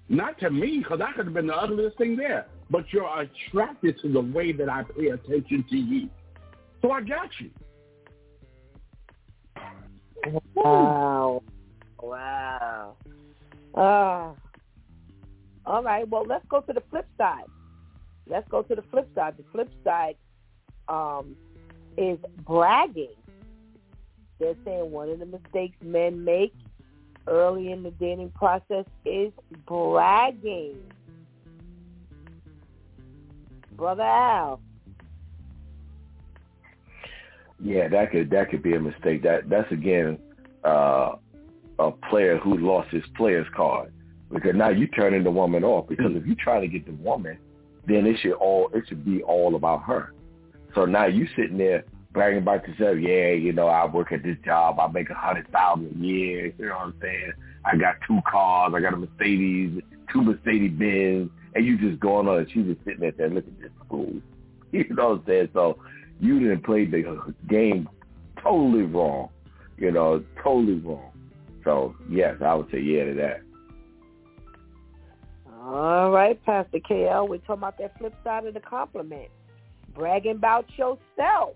Not to me, because I could have been the ugliest thing there. But you're attracted to the way that I pay attention to you. So I got you. Wow. Wow. Uh, all right. Well, let's go to the flip side. Let's go to the flip side. The flip side um, is bragging. They're saying one of the mistakes men make early in the dating process is bragging. Brother Al. Yeah, that could that could be a mistake. That that's again uh, a player who lost his player's card, because now you turning the woman off. Because if you try to get the woman, then it should all it should be all about her. So now you sitting there bragging about yourself. Yeah, you know, I work at this job. I make a hundred thousand a year. You know what I'm saying? I got two cars. I got a Mercedes, two Mercedes Benz, and you just going on. And she's just sitting there looking at this fool. You know what I'm saying? So you didn't play the game totally wrong. You know, totally wrong. So yes, I would say yeah to that. All right, Pastor K L, we're talking about that flip side of the compliment. Bragging about yourself.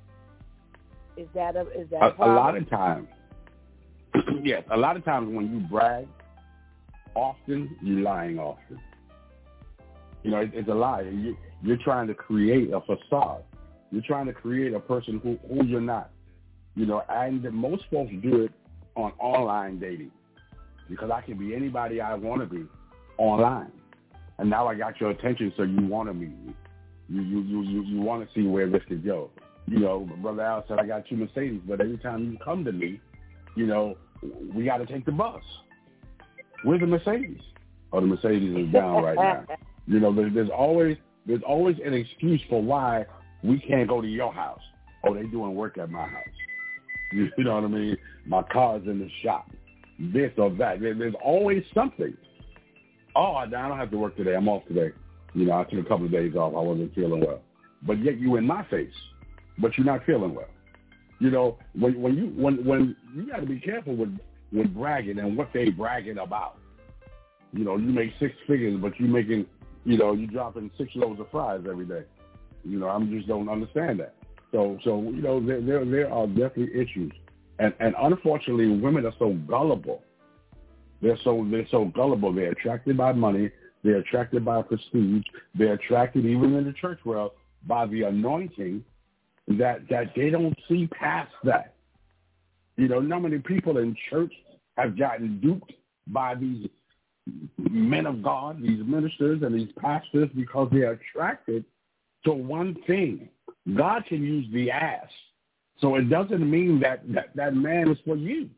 Is that a is that a, a, a lot of times? Yes, a lot of times when you brag, often you're lying often. You know, it, it's a lie. You, you're trying to create a facade. You're trying to create a person who, who you're not. You know, and most folks do it on online dating, because I can be anybody I want to be online, and now I got your attention, so you want to meet me. You you you you, you want to see where this could go. You know, Brother Al said I got two Mercedes, but every time you come to me, you know, we got to take the bus. Where's the Mercedes? Oh, the Mercedes is down right now. You know, there's, there's always there's always an excuse for why we can't go to your house. Oh, they doing work at my house. You, you know what I mean? My car's in the shop. This or that. There, there's always something. Oh, I don't have to work today. I'm off today. You know, I took a couple of days off. I wasn't feeling well. But yet you in my face, but you're not feeling well. You know, when when you when when you got to be careful with with bragging and what they bragging about. You know, you make six figures, but you making, you know, you dropping six loaves of fries every day. You know, I just don't understand that. So, so you know, there there, there are definitely issues, and and unfortunately, women are so gullible. They're so they're so gullible. They're attracted by money. They're attracted by prestige. They're attracted, even in the church world, by the anointing. That that they don't see past that. You know, not many people in church have gotten duped by these men of God, these ministers and these pastors, because they're attracted to one thing. God can use the ass. So it doesn't mean that that, that man is for you.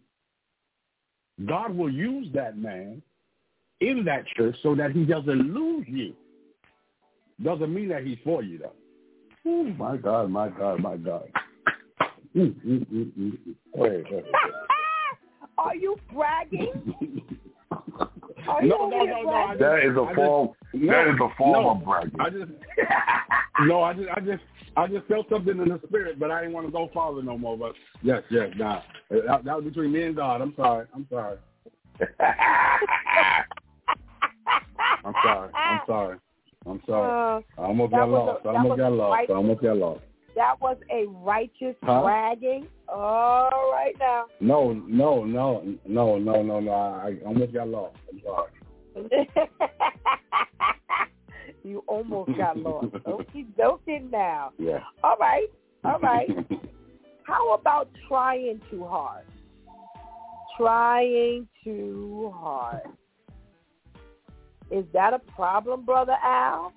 God will use that man in that church so that he doesn't lose you. Doesn't mean that he's for you, though. Oh, my God, my God, my God. Mm, mm, mm, mm. Wait, wait, wait. Are you bragging? Are no, no, no, no. I That is a form. Just, that no, is a form no, of bragging. I just, no, I just, I just, I just felt something in the spirit, but I didn't want to go farther no more. But yes, yes, nah, that, that was between me and God. I'm sorry. I'm sorry. I'm sorry. I'm sorry. I'm sorry. Uh, I almost got lost. A, I almost got lost. I almost got lost. That was a righteous huh? bragging. All right now. No, no, no, no, no, no, no. I almost got lost. I'm sorry. You almost got lost. Don't keep joking now. Yeah. All right. All right. How about trying too hard? Trying too hard. Is that a problem, Brother Al?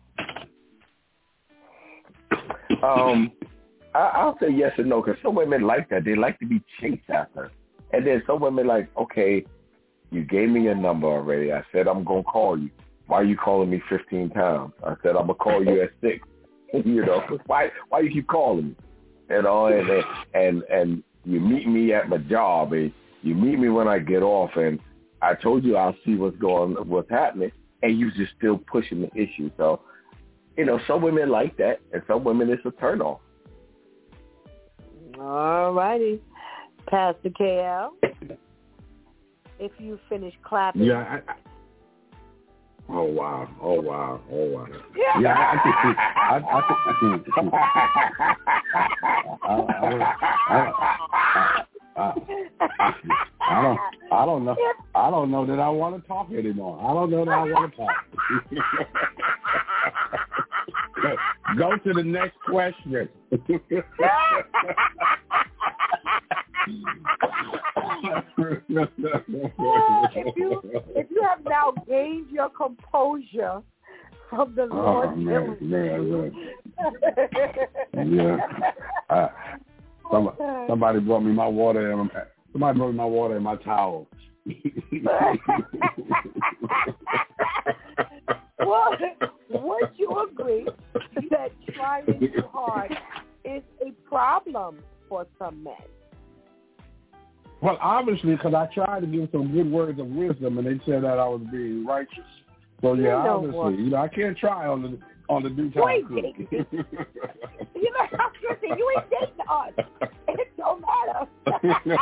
Um, I, I'll say yes and no, because some women like that. They like to be chased after. And then some women like, okay, you gave me your number already. I said I'm going to call you. Why are you calling me fifteen times? I said I'm going to call you at six. You know, why why you keep calling me? You know, and, and, and you meet me at my job, and you meet me when I get off, and I told you I'll see what's going, what's happening, and you just still pushing the issue. So, you know, some women like that, and some women it's a turnoff. All righty. Pastor K L, if you finish clapping. Yeah, I, Oh wow! Oh wow! Oh wow! Yeah, I, I think I, I think I, I, I, I don't I don't know I don't know that I want to talk anymore. I don't know that I want to talk. Go to the next question. if you if you have now gained your composure from the Lord, oh, man, man, man. yeah. Uh, somebody, somebody brought me my water and somebody brought me my water and my towel. Well, would you agree that trying too hard is a problem for some men? Well, obviously, because I tried to give some good words of wisdom, and they said that I was being righteous. So yeah, you know obviously, what? you know, I can't try on the on the due time. You ain't dating. You know, I was gonna say you ain't dating us. It don't matter.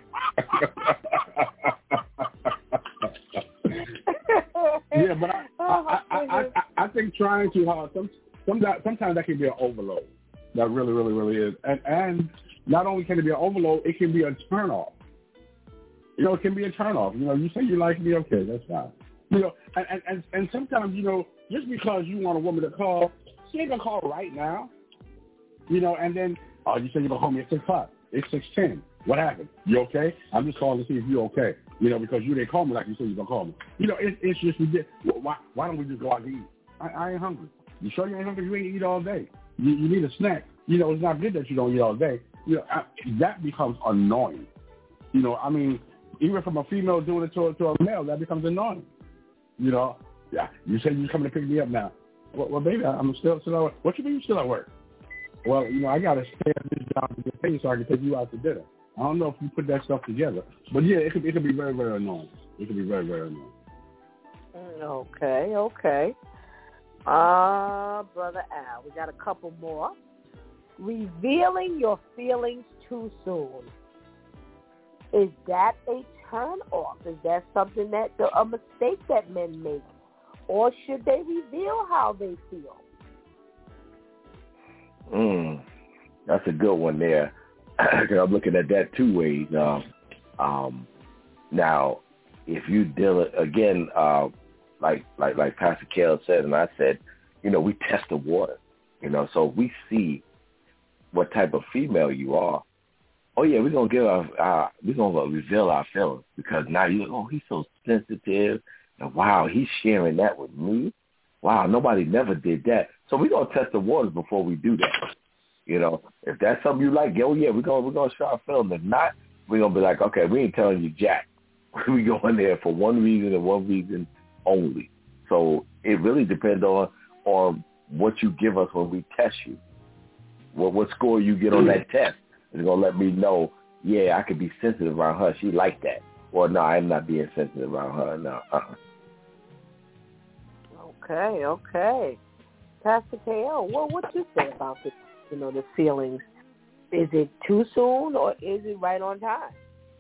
Yeah, but I I, I, I, I I think trying too hard some sometimes sometimes that can be an overload. That really, really, really is. And and not only can it be an overload, it can be a turnoff. You know, it can be a turnoff. You know, you say you like me, okay, that's fine. You know, and, and, and, and sometimes, you know, just because you want a woman to call, she ain't gonna call right now. You know, and then oh, you say you're gonna call me at six o'clock. It's six ten. What happened? You okay? I'm just calling to see if you're okay. You know, because you didn't call me like you said you were gonna call me. You know, it, it's just ridiculous. Why why don't we just go out to eat? I, I ain't hungry. You sure you ain't hungry? You ain't eat all day. You, you need a snack. You know, it's not good that you don't eat all day. You know, I, that becomes annoying. You know, I mean, even from a female doing it to, to a male, that becomes annoying. You know, yeah, you said you're coming to pick me up now. Well, well baby, I'm still still at work. What you mean you still at work? Well, you know, I got to stay at this job to get paid so I can take you out to dinner. I don't know if you put that stuff together. But, yeah, it could, it could be very, very annoying. It could be very, very annoying. Okay, okay. Uh, Brother Al, we got a couple more. Revealing your feelings too soon. Is that a turn off? Is that something that a mistake that men make? Or should they reveal how they feel? Mm, that's a good one there. I'm looking at that two ways. Um, um, now, if you deal it again, uh, like like like Pastor Kell said, and I said, you know, we test the water. You know, so we see what type of female you are. Oh yeah, we're gonna give our, our we're gonna reveal our feelings because now you oh he's so sensitive and wow he's sharing that with me. Wow, nobody never did that. So we're gonna test the waters before we do that. You know, if that's something you like, oh yeah, we're gonna we're gonna show our feelings. If not, we're gonna be like, okay, we ain't telling you jack. We go in there for one reason and one reason only. So it really depends on on what you give us when we test you. What what score you get on that test is gonna let me know. Yeah, I could be sensitive around her. She like that. Or no, I'm not being sensitive around her. No. Uh-uh. Okay, okay. Pastor K L, well, what you say about the, you know, the feelings? Is it too soon or is it right on time?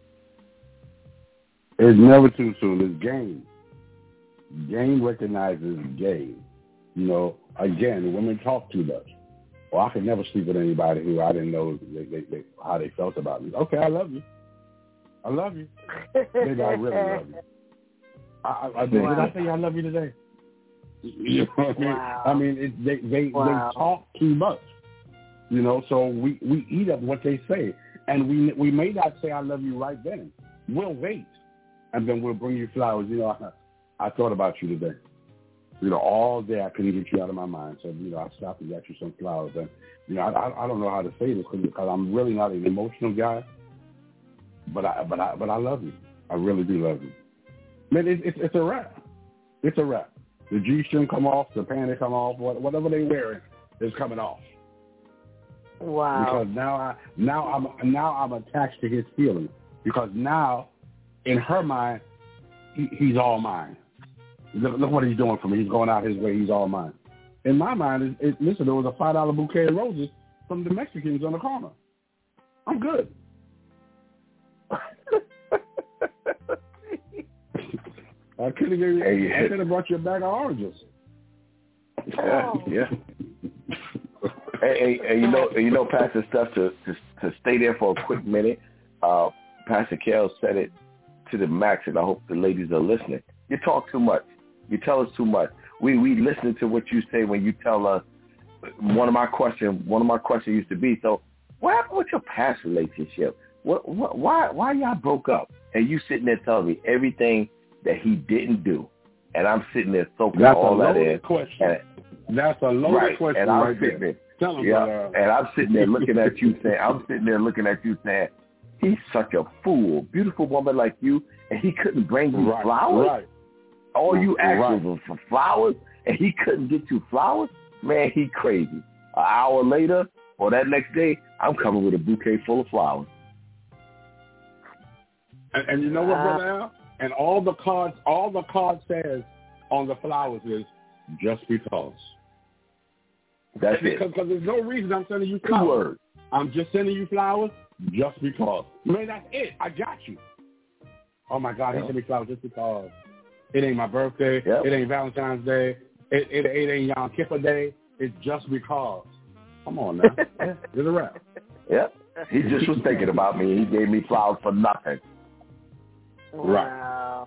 It's never too soon. It's game. Game recognizes game. You know, again, women talk too much. Well, I could never sleep with anybody who I didn't know they, they, they, how they felt about me. Okay, I love you. I love you. Baby, I really love you. I, I, I, did I say I love you today? You know what I mean? Wow. I mean, it, they they, wow. they talk too much. You know, so we, we eat up what they say. And we we may not say I love you right then. We'll wait. And then we'll bring you flowers. You know, I, I thought about you today. You know, all day I couldn't get you out of my mind. So, you know, I stopped and got you some flowers. And, you know, I, I don't know how to say this because I'm really not an emotional guy. But I but I, but I love you. I really do love you. Man, it, it, it's a wrap. It's a wrap. The G-string come off, the panty come off, whatever they wearing is coming off. Wow. Because now I now I'm now I'm attached to his feelings. Because now, in her mind, he, he's all mine. Look, look what he's doing for me. He's going out his way. He's all mine. In my mind, it, it, listen, there was a five dollar bouquet of roses from the Mexicans on the corner. I'm good. I could have given you. Hey, I could have brought you a bag of oranges. Yeah, yeah. Hey, hey, hey, you know, you know, Pastor Steph, to, to to stay there for a quick minute. Uh, Pastor Kel said it to the max, and I hope the ladies are listening. You talk too much. You tell us too much. We we listen to what you say when you tell us. One of my questions, one of my questions used to be, so what happened with your past relationship? What, what why why y'all broke up? And you sitting there telling me everything that he didn't do, and I'm sitting there soaking That's all a that loaded in. question. And, That's a loaded right, question and I'm right sitting there. there. Tell him, yeah, uh, and I'm sitting there looking at you saying, I'm sitting there looking at you saying, he's such a fool, beautiful woman like you, and he couldn't bring you right, flowers. Right. All you asked right. was for flowers, and he couldn't get you flowers. Man, he crazy. An hour later, or that next day, I'm coming with a bouquet full of flowers. And, and you know what, Brother Al? And all the cards, all the card says on the flowers is just because. That's because, it. Because there's no reason I'm sending you Two flowers. words. I'm just sending you flowers just because. Man, that's it. I got you. Oh, my God, he Yeah. sent me flowers just because. It ain't my birthday. Yep. It ain't Valentine's Day. It, it, it ain't Yom Kippur Day. It's just because. Come on now. It's a wrap. Yep. He just was thinking about me. He gave me flowers for nothing. Wow.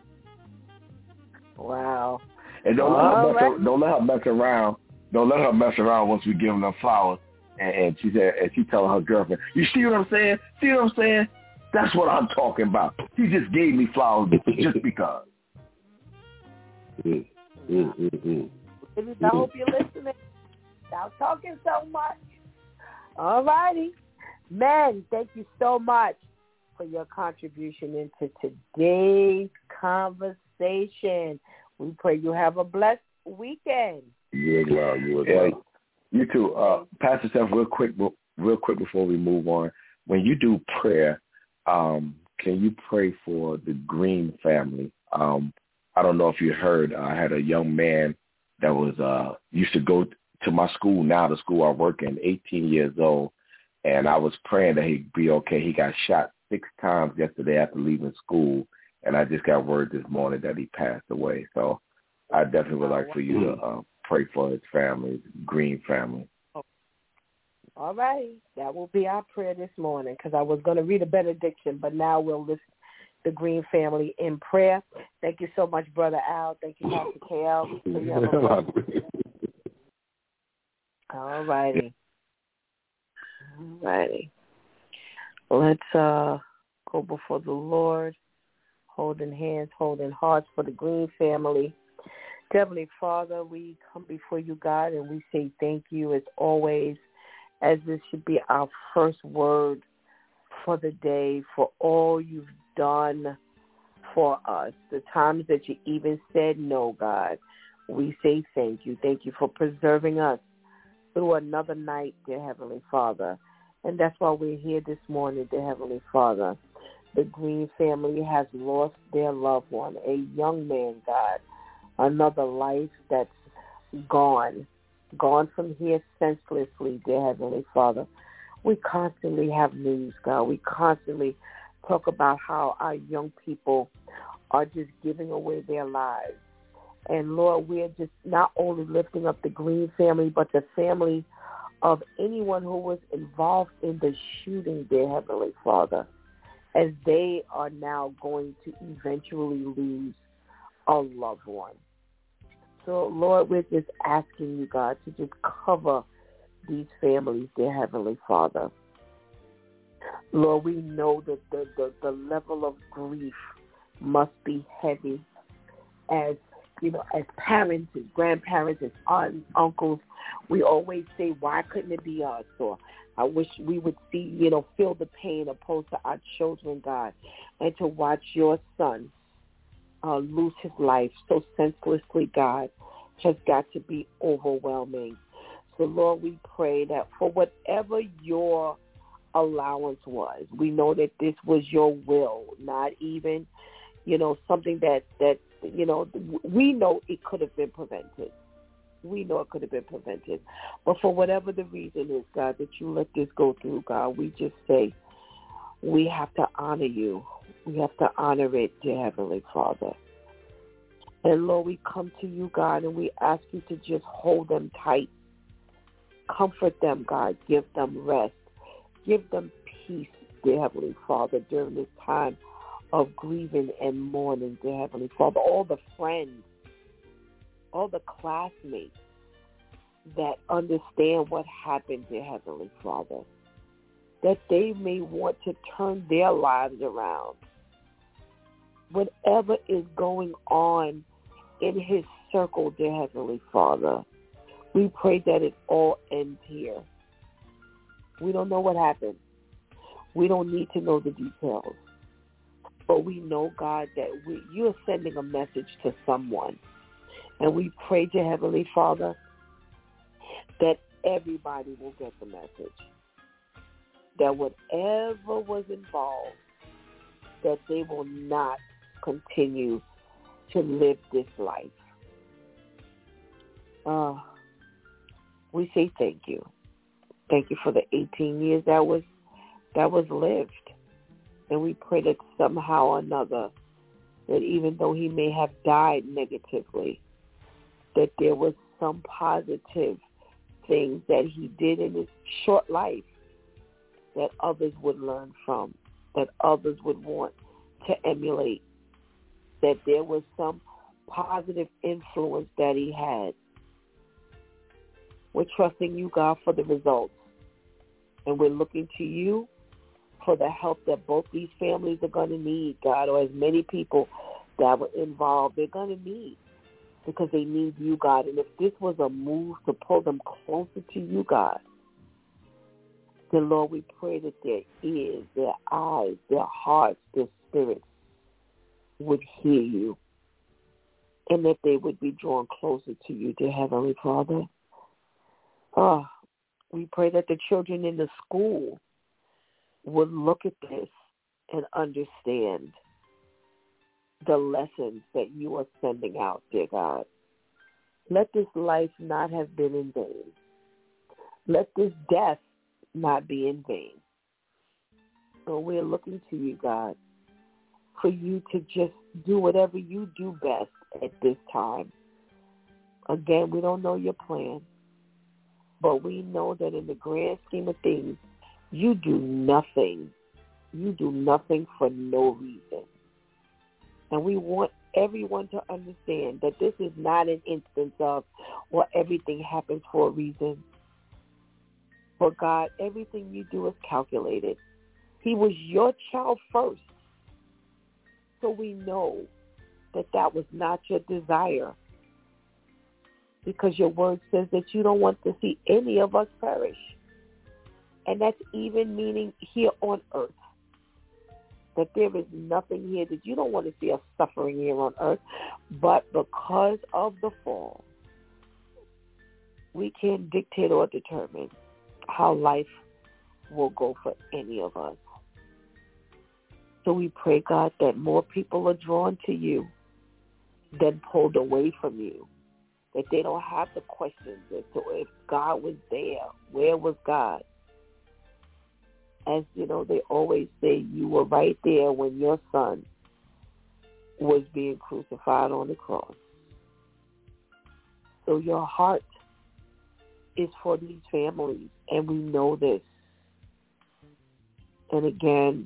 Wow. And don't let, All her mess, right. don't let her mess around. Don't let her mess around once we give her flowers. And, and she said, and she telling her girlfriend, "You see what I'm saying? See what I'm saying? That's what I'm talking about. She just gave me flowers just because." Mm, mm, mm, mm. Ladies, I hope you're listening. Stop talking so much. All righty. Men, thank you so much for your contribution into today's conversation. We pray you have a blessed weekend. You as well. You as Yeah, well. you too. Uh, Pastor Steph, real quick, real quick before we move on. When you do prayer, um, can you pray for the Green family? Um, I don't know if you heard. I had a young man that was uh, used to go to my school, now the school I work in, eighteen years old, and I was praying that he'd be okay. He got shot six times yesterday after leaving school, and I just got word this morning that he passed away. So I definitely would like for you to uh, pray for his family, Green family. All right. That will be our prayer this morning, because I was going to read a benediction, but now we'll lift the Green family in prayer. Thank you so much, Brother Al. Thank you, Pastor K L. So you have a All righty. All righty. Let's uh, go before the Lord, holding hands, holding hearts for the Green family. Heavenly Father, we come before you, God, and we say thank you as always, as this should be our first word for the day, for all you've done for us, the times that you even said no, God. We say thank you. Thank you for preserving us through another night, dear Heavenly Father. And that's why we're here this morning, dear Heavenly Father. The Green family has lost their loved one, a young man, God. Another life that's gone, gone from here senselessly, dear Heavenly Father. We constantly have news, God. We constantly talk about how our young people are just giving away their lives. And, Lord, we're just not only lifting up the Green family, but the family of anyone who was involved in the shooting, dear Heavenly Father, as they are now going to eventually lose a loved one. So, Lord, we're just asking you, God, to just cover these families, dear Heavenly Father. Lord, we know that the, the, the level of grief must be heavy as, you know, as parents and grandparents and aunts and uncles. We always say, why couldn't it be us? Or I wish we would see, you know, feel the pain opposed to our children, God, and to watch your son uh, lose his life so senselessly, God, has got to be overwhelming. So, Lord, we pray that for whatever your allowance was, we know that this was your will, not even, you know, something that, that you know, we know it could have been prevented. We know it could have been prevented. But for whatever the reason is, God, that you let this go through, God, we just say we have to honor you. We have to honor it, dear Heavenly Father. And Lord, we come to you, God, and we ask you to just hold them tight. Comfort them, God. Give them rest. Give them peace, dear Heavenly Father, during this time of grieving and mourning, dear Heavenly Father. All the friends, all the classmates that understand what happened, dear Heavenly Father, that they may want to turn their lives around. Whatever is going on in his circle, dear Heavenly Father, we pray that it all ends here. We don't know what happened. We don't need to know the details. But we know, God, that we, you're sending a message to someone. And we pray to Heavenly Father that everybody will get the message. That whatever was involved, that they will not continue to live this life. Uh, we say thank you. Thank you for the eighteen years that was that was lived. And we pray that somehow or another, that even though he may have died negatively, that there was some positive things that he did in his short life that others would learn from, that others would want to emulate, that there was some positive influence that he had. We're trusting you, God, for the results. And we're looking to you for the help that both these families are going to need, God, or as many people that were involved, they're going to need, because they need you, God. And if this was a move to pull them closer to you, God, then, Lord, we pray that their ears, their eyes, their hearts, their spirits would hear you, and that they would be drawn closer to you, dear Heavenly Father. Oh, we pray that the children in the school would look at this and understand the lessons that you are sending out, dear God. Let this life not have been in vain. Let this death not be in vain. So we're looking to you, God, for you to just do whatever you do best at this time. Again, we don't know your plan, but we know that in the grand scheme of things, you do nothing. You do nothing for no reason. And we want everyone to understand that this is not an instance of, well, everything happens for a reason. For God, everything you do is calculated. He was your child first. So we know that that was not your desire, because your word says that you don't want to see any of us perish. And that's even meaning here on earth. That there is nothing here that you don't want to see us suffering here on earth. But because of the fall, we can't dictate or determine how life will go for any of us. So we pray, God, that more people are drawn to you than pulled away from you. That they don't have the questions as to if God was there, where was God? As you know, they always say you were right there when your son was being crucified on the cross. So your heart is for these families, and we know this. And again,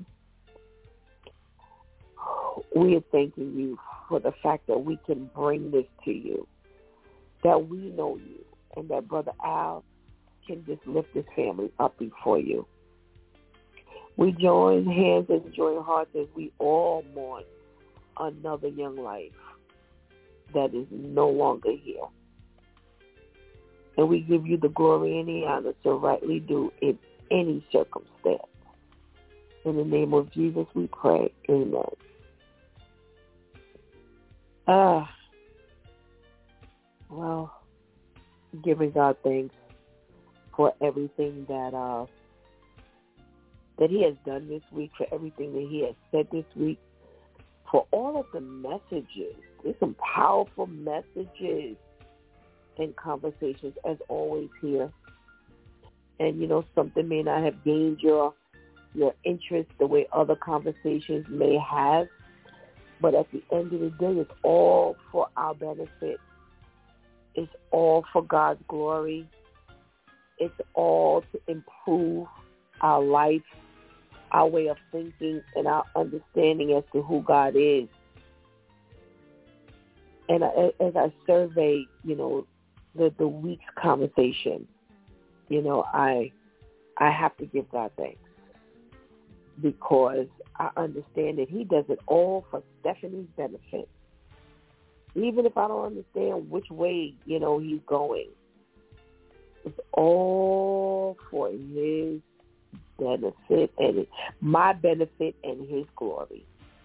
we are thanking you for the fact that we can bring this to you, that we know you, and that Brother Al can just lift this family up before you. We join hands and join hearts as we all mourn another young life that is no longer here. And we give you the glory and the honor so rightly due in any circumstance. In the name of Jesus we pray. Amen. Ah, well, giving God thanks for everything that uh, that he has done this week, for everything that he has said this week, for all of the messages. There's some powerful messages and conversations, as always, here. And, you know, something may not have gained your your interest the way other conversations may have. But at the end of the day, it's all for our benefit. It's all for God's glory. It's all to improve our life, our way of thinking, and our understanding as to who God is. And I, as I survey, you know, the, the week's conversation, you know, I I have to give God thanks because I understand that he does it all for Stephanie's benefit. Even if I don't understand which way, you know, he's going, it's all for his benefit and my benefit and his glory.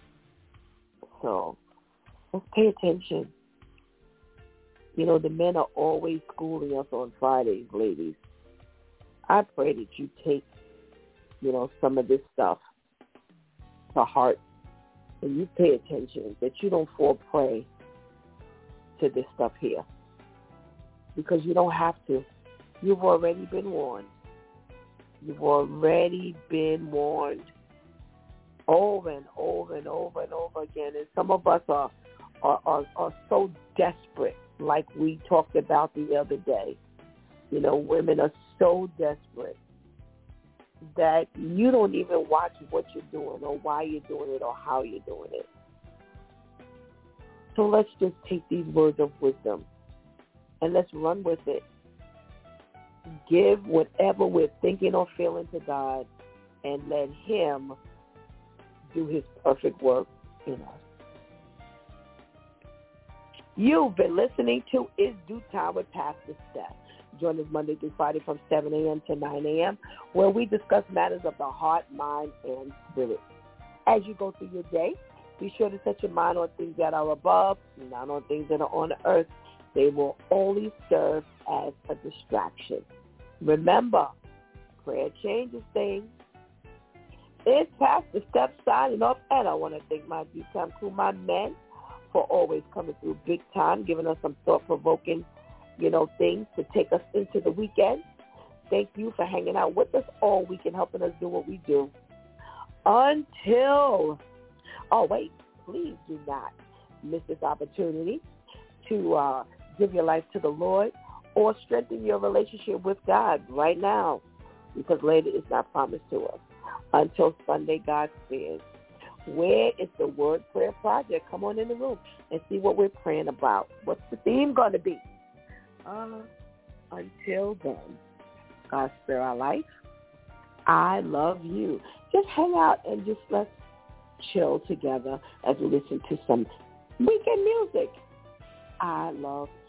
So let's pay attention. You know, the men are always schooling us on Fridays, ladies. I pray that you take, you know, some of this stuff to heart and you pay attention, that you don't fall prey to this stuff here. Because you don't have to. You've already been warned. You've already been warned over and over and over and over again. And some of us are are, are, are so desperate, like we talked about the other day. You know, women are so desperate that you don't even watch what you're doing or why you're doing it or how you're doing it. So let's just take these words of wisdom and let's run with it. Give whatever we're thinking or feeling to God and let him do his perfect work in us. You've been listening to It's Due Time with Pastor Steph. Join us Monday through Friday from seven a.m. to nine a.m. where we discuss matters of the heart, mind, and spirit. As you go through your day, be sure to set your mind on things that are above, not on things that are on the earth. They will only serve as a distraction. Remember, prayer changes things. It's Pastor Steph signing off, and I want to thank my Due Time crew, my men, for always coming through big time, giving us some thought-provoking, you know, things to take us into the weekend. Thank you for hanging out with us all week and helping us do what we do. Until, oh, wait, please do not miss this opportunity to uh, give your life to the Lord or strengthen your relationship with God right now, because later it's not promised to us. Until Sunday, God spares. Where is the Word Prayer Project? Come on in the room and see what we're praying about. What's the theme going to be? Uh, until then, God spare our life. I love you. Just hang out and just let's chill together as we listen to some weekend music. I love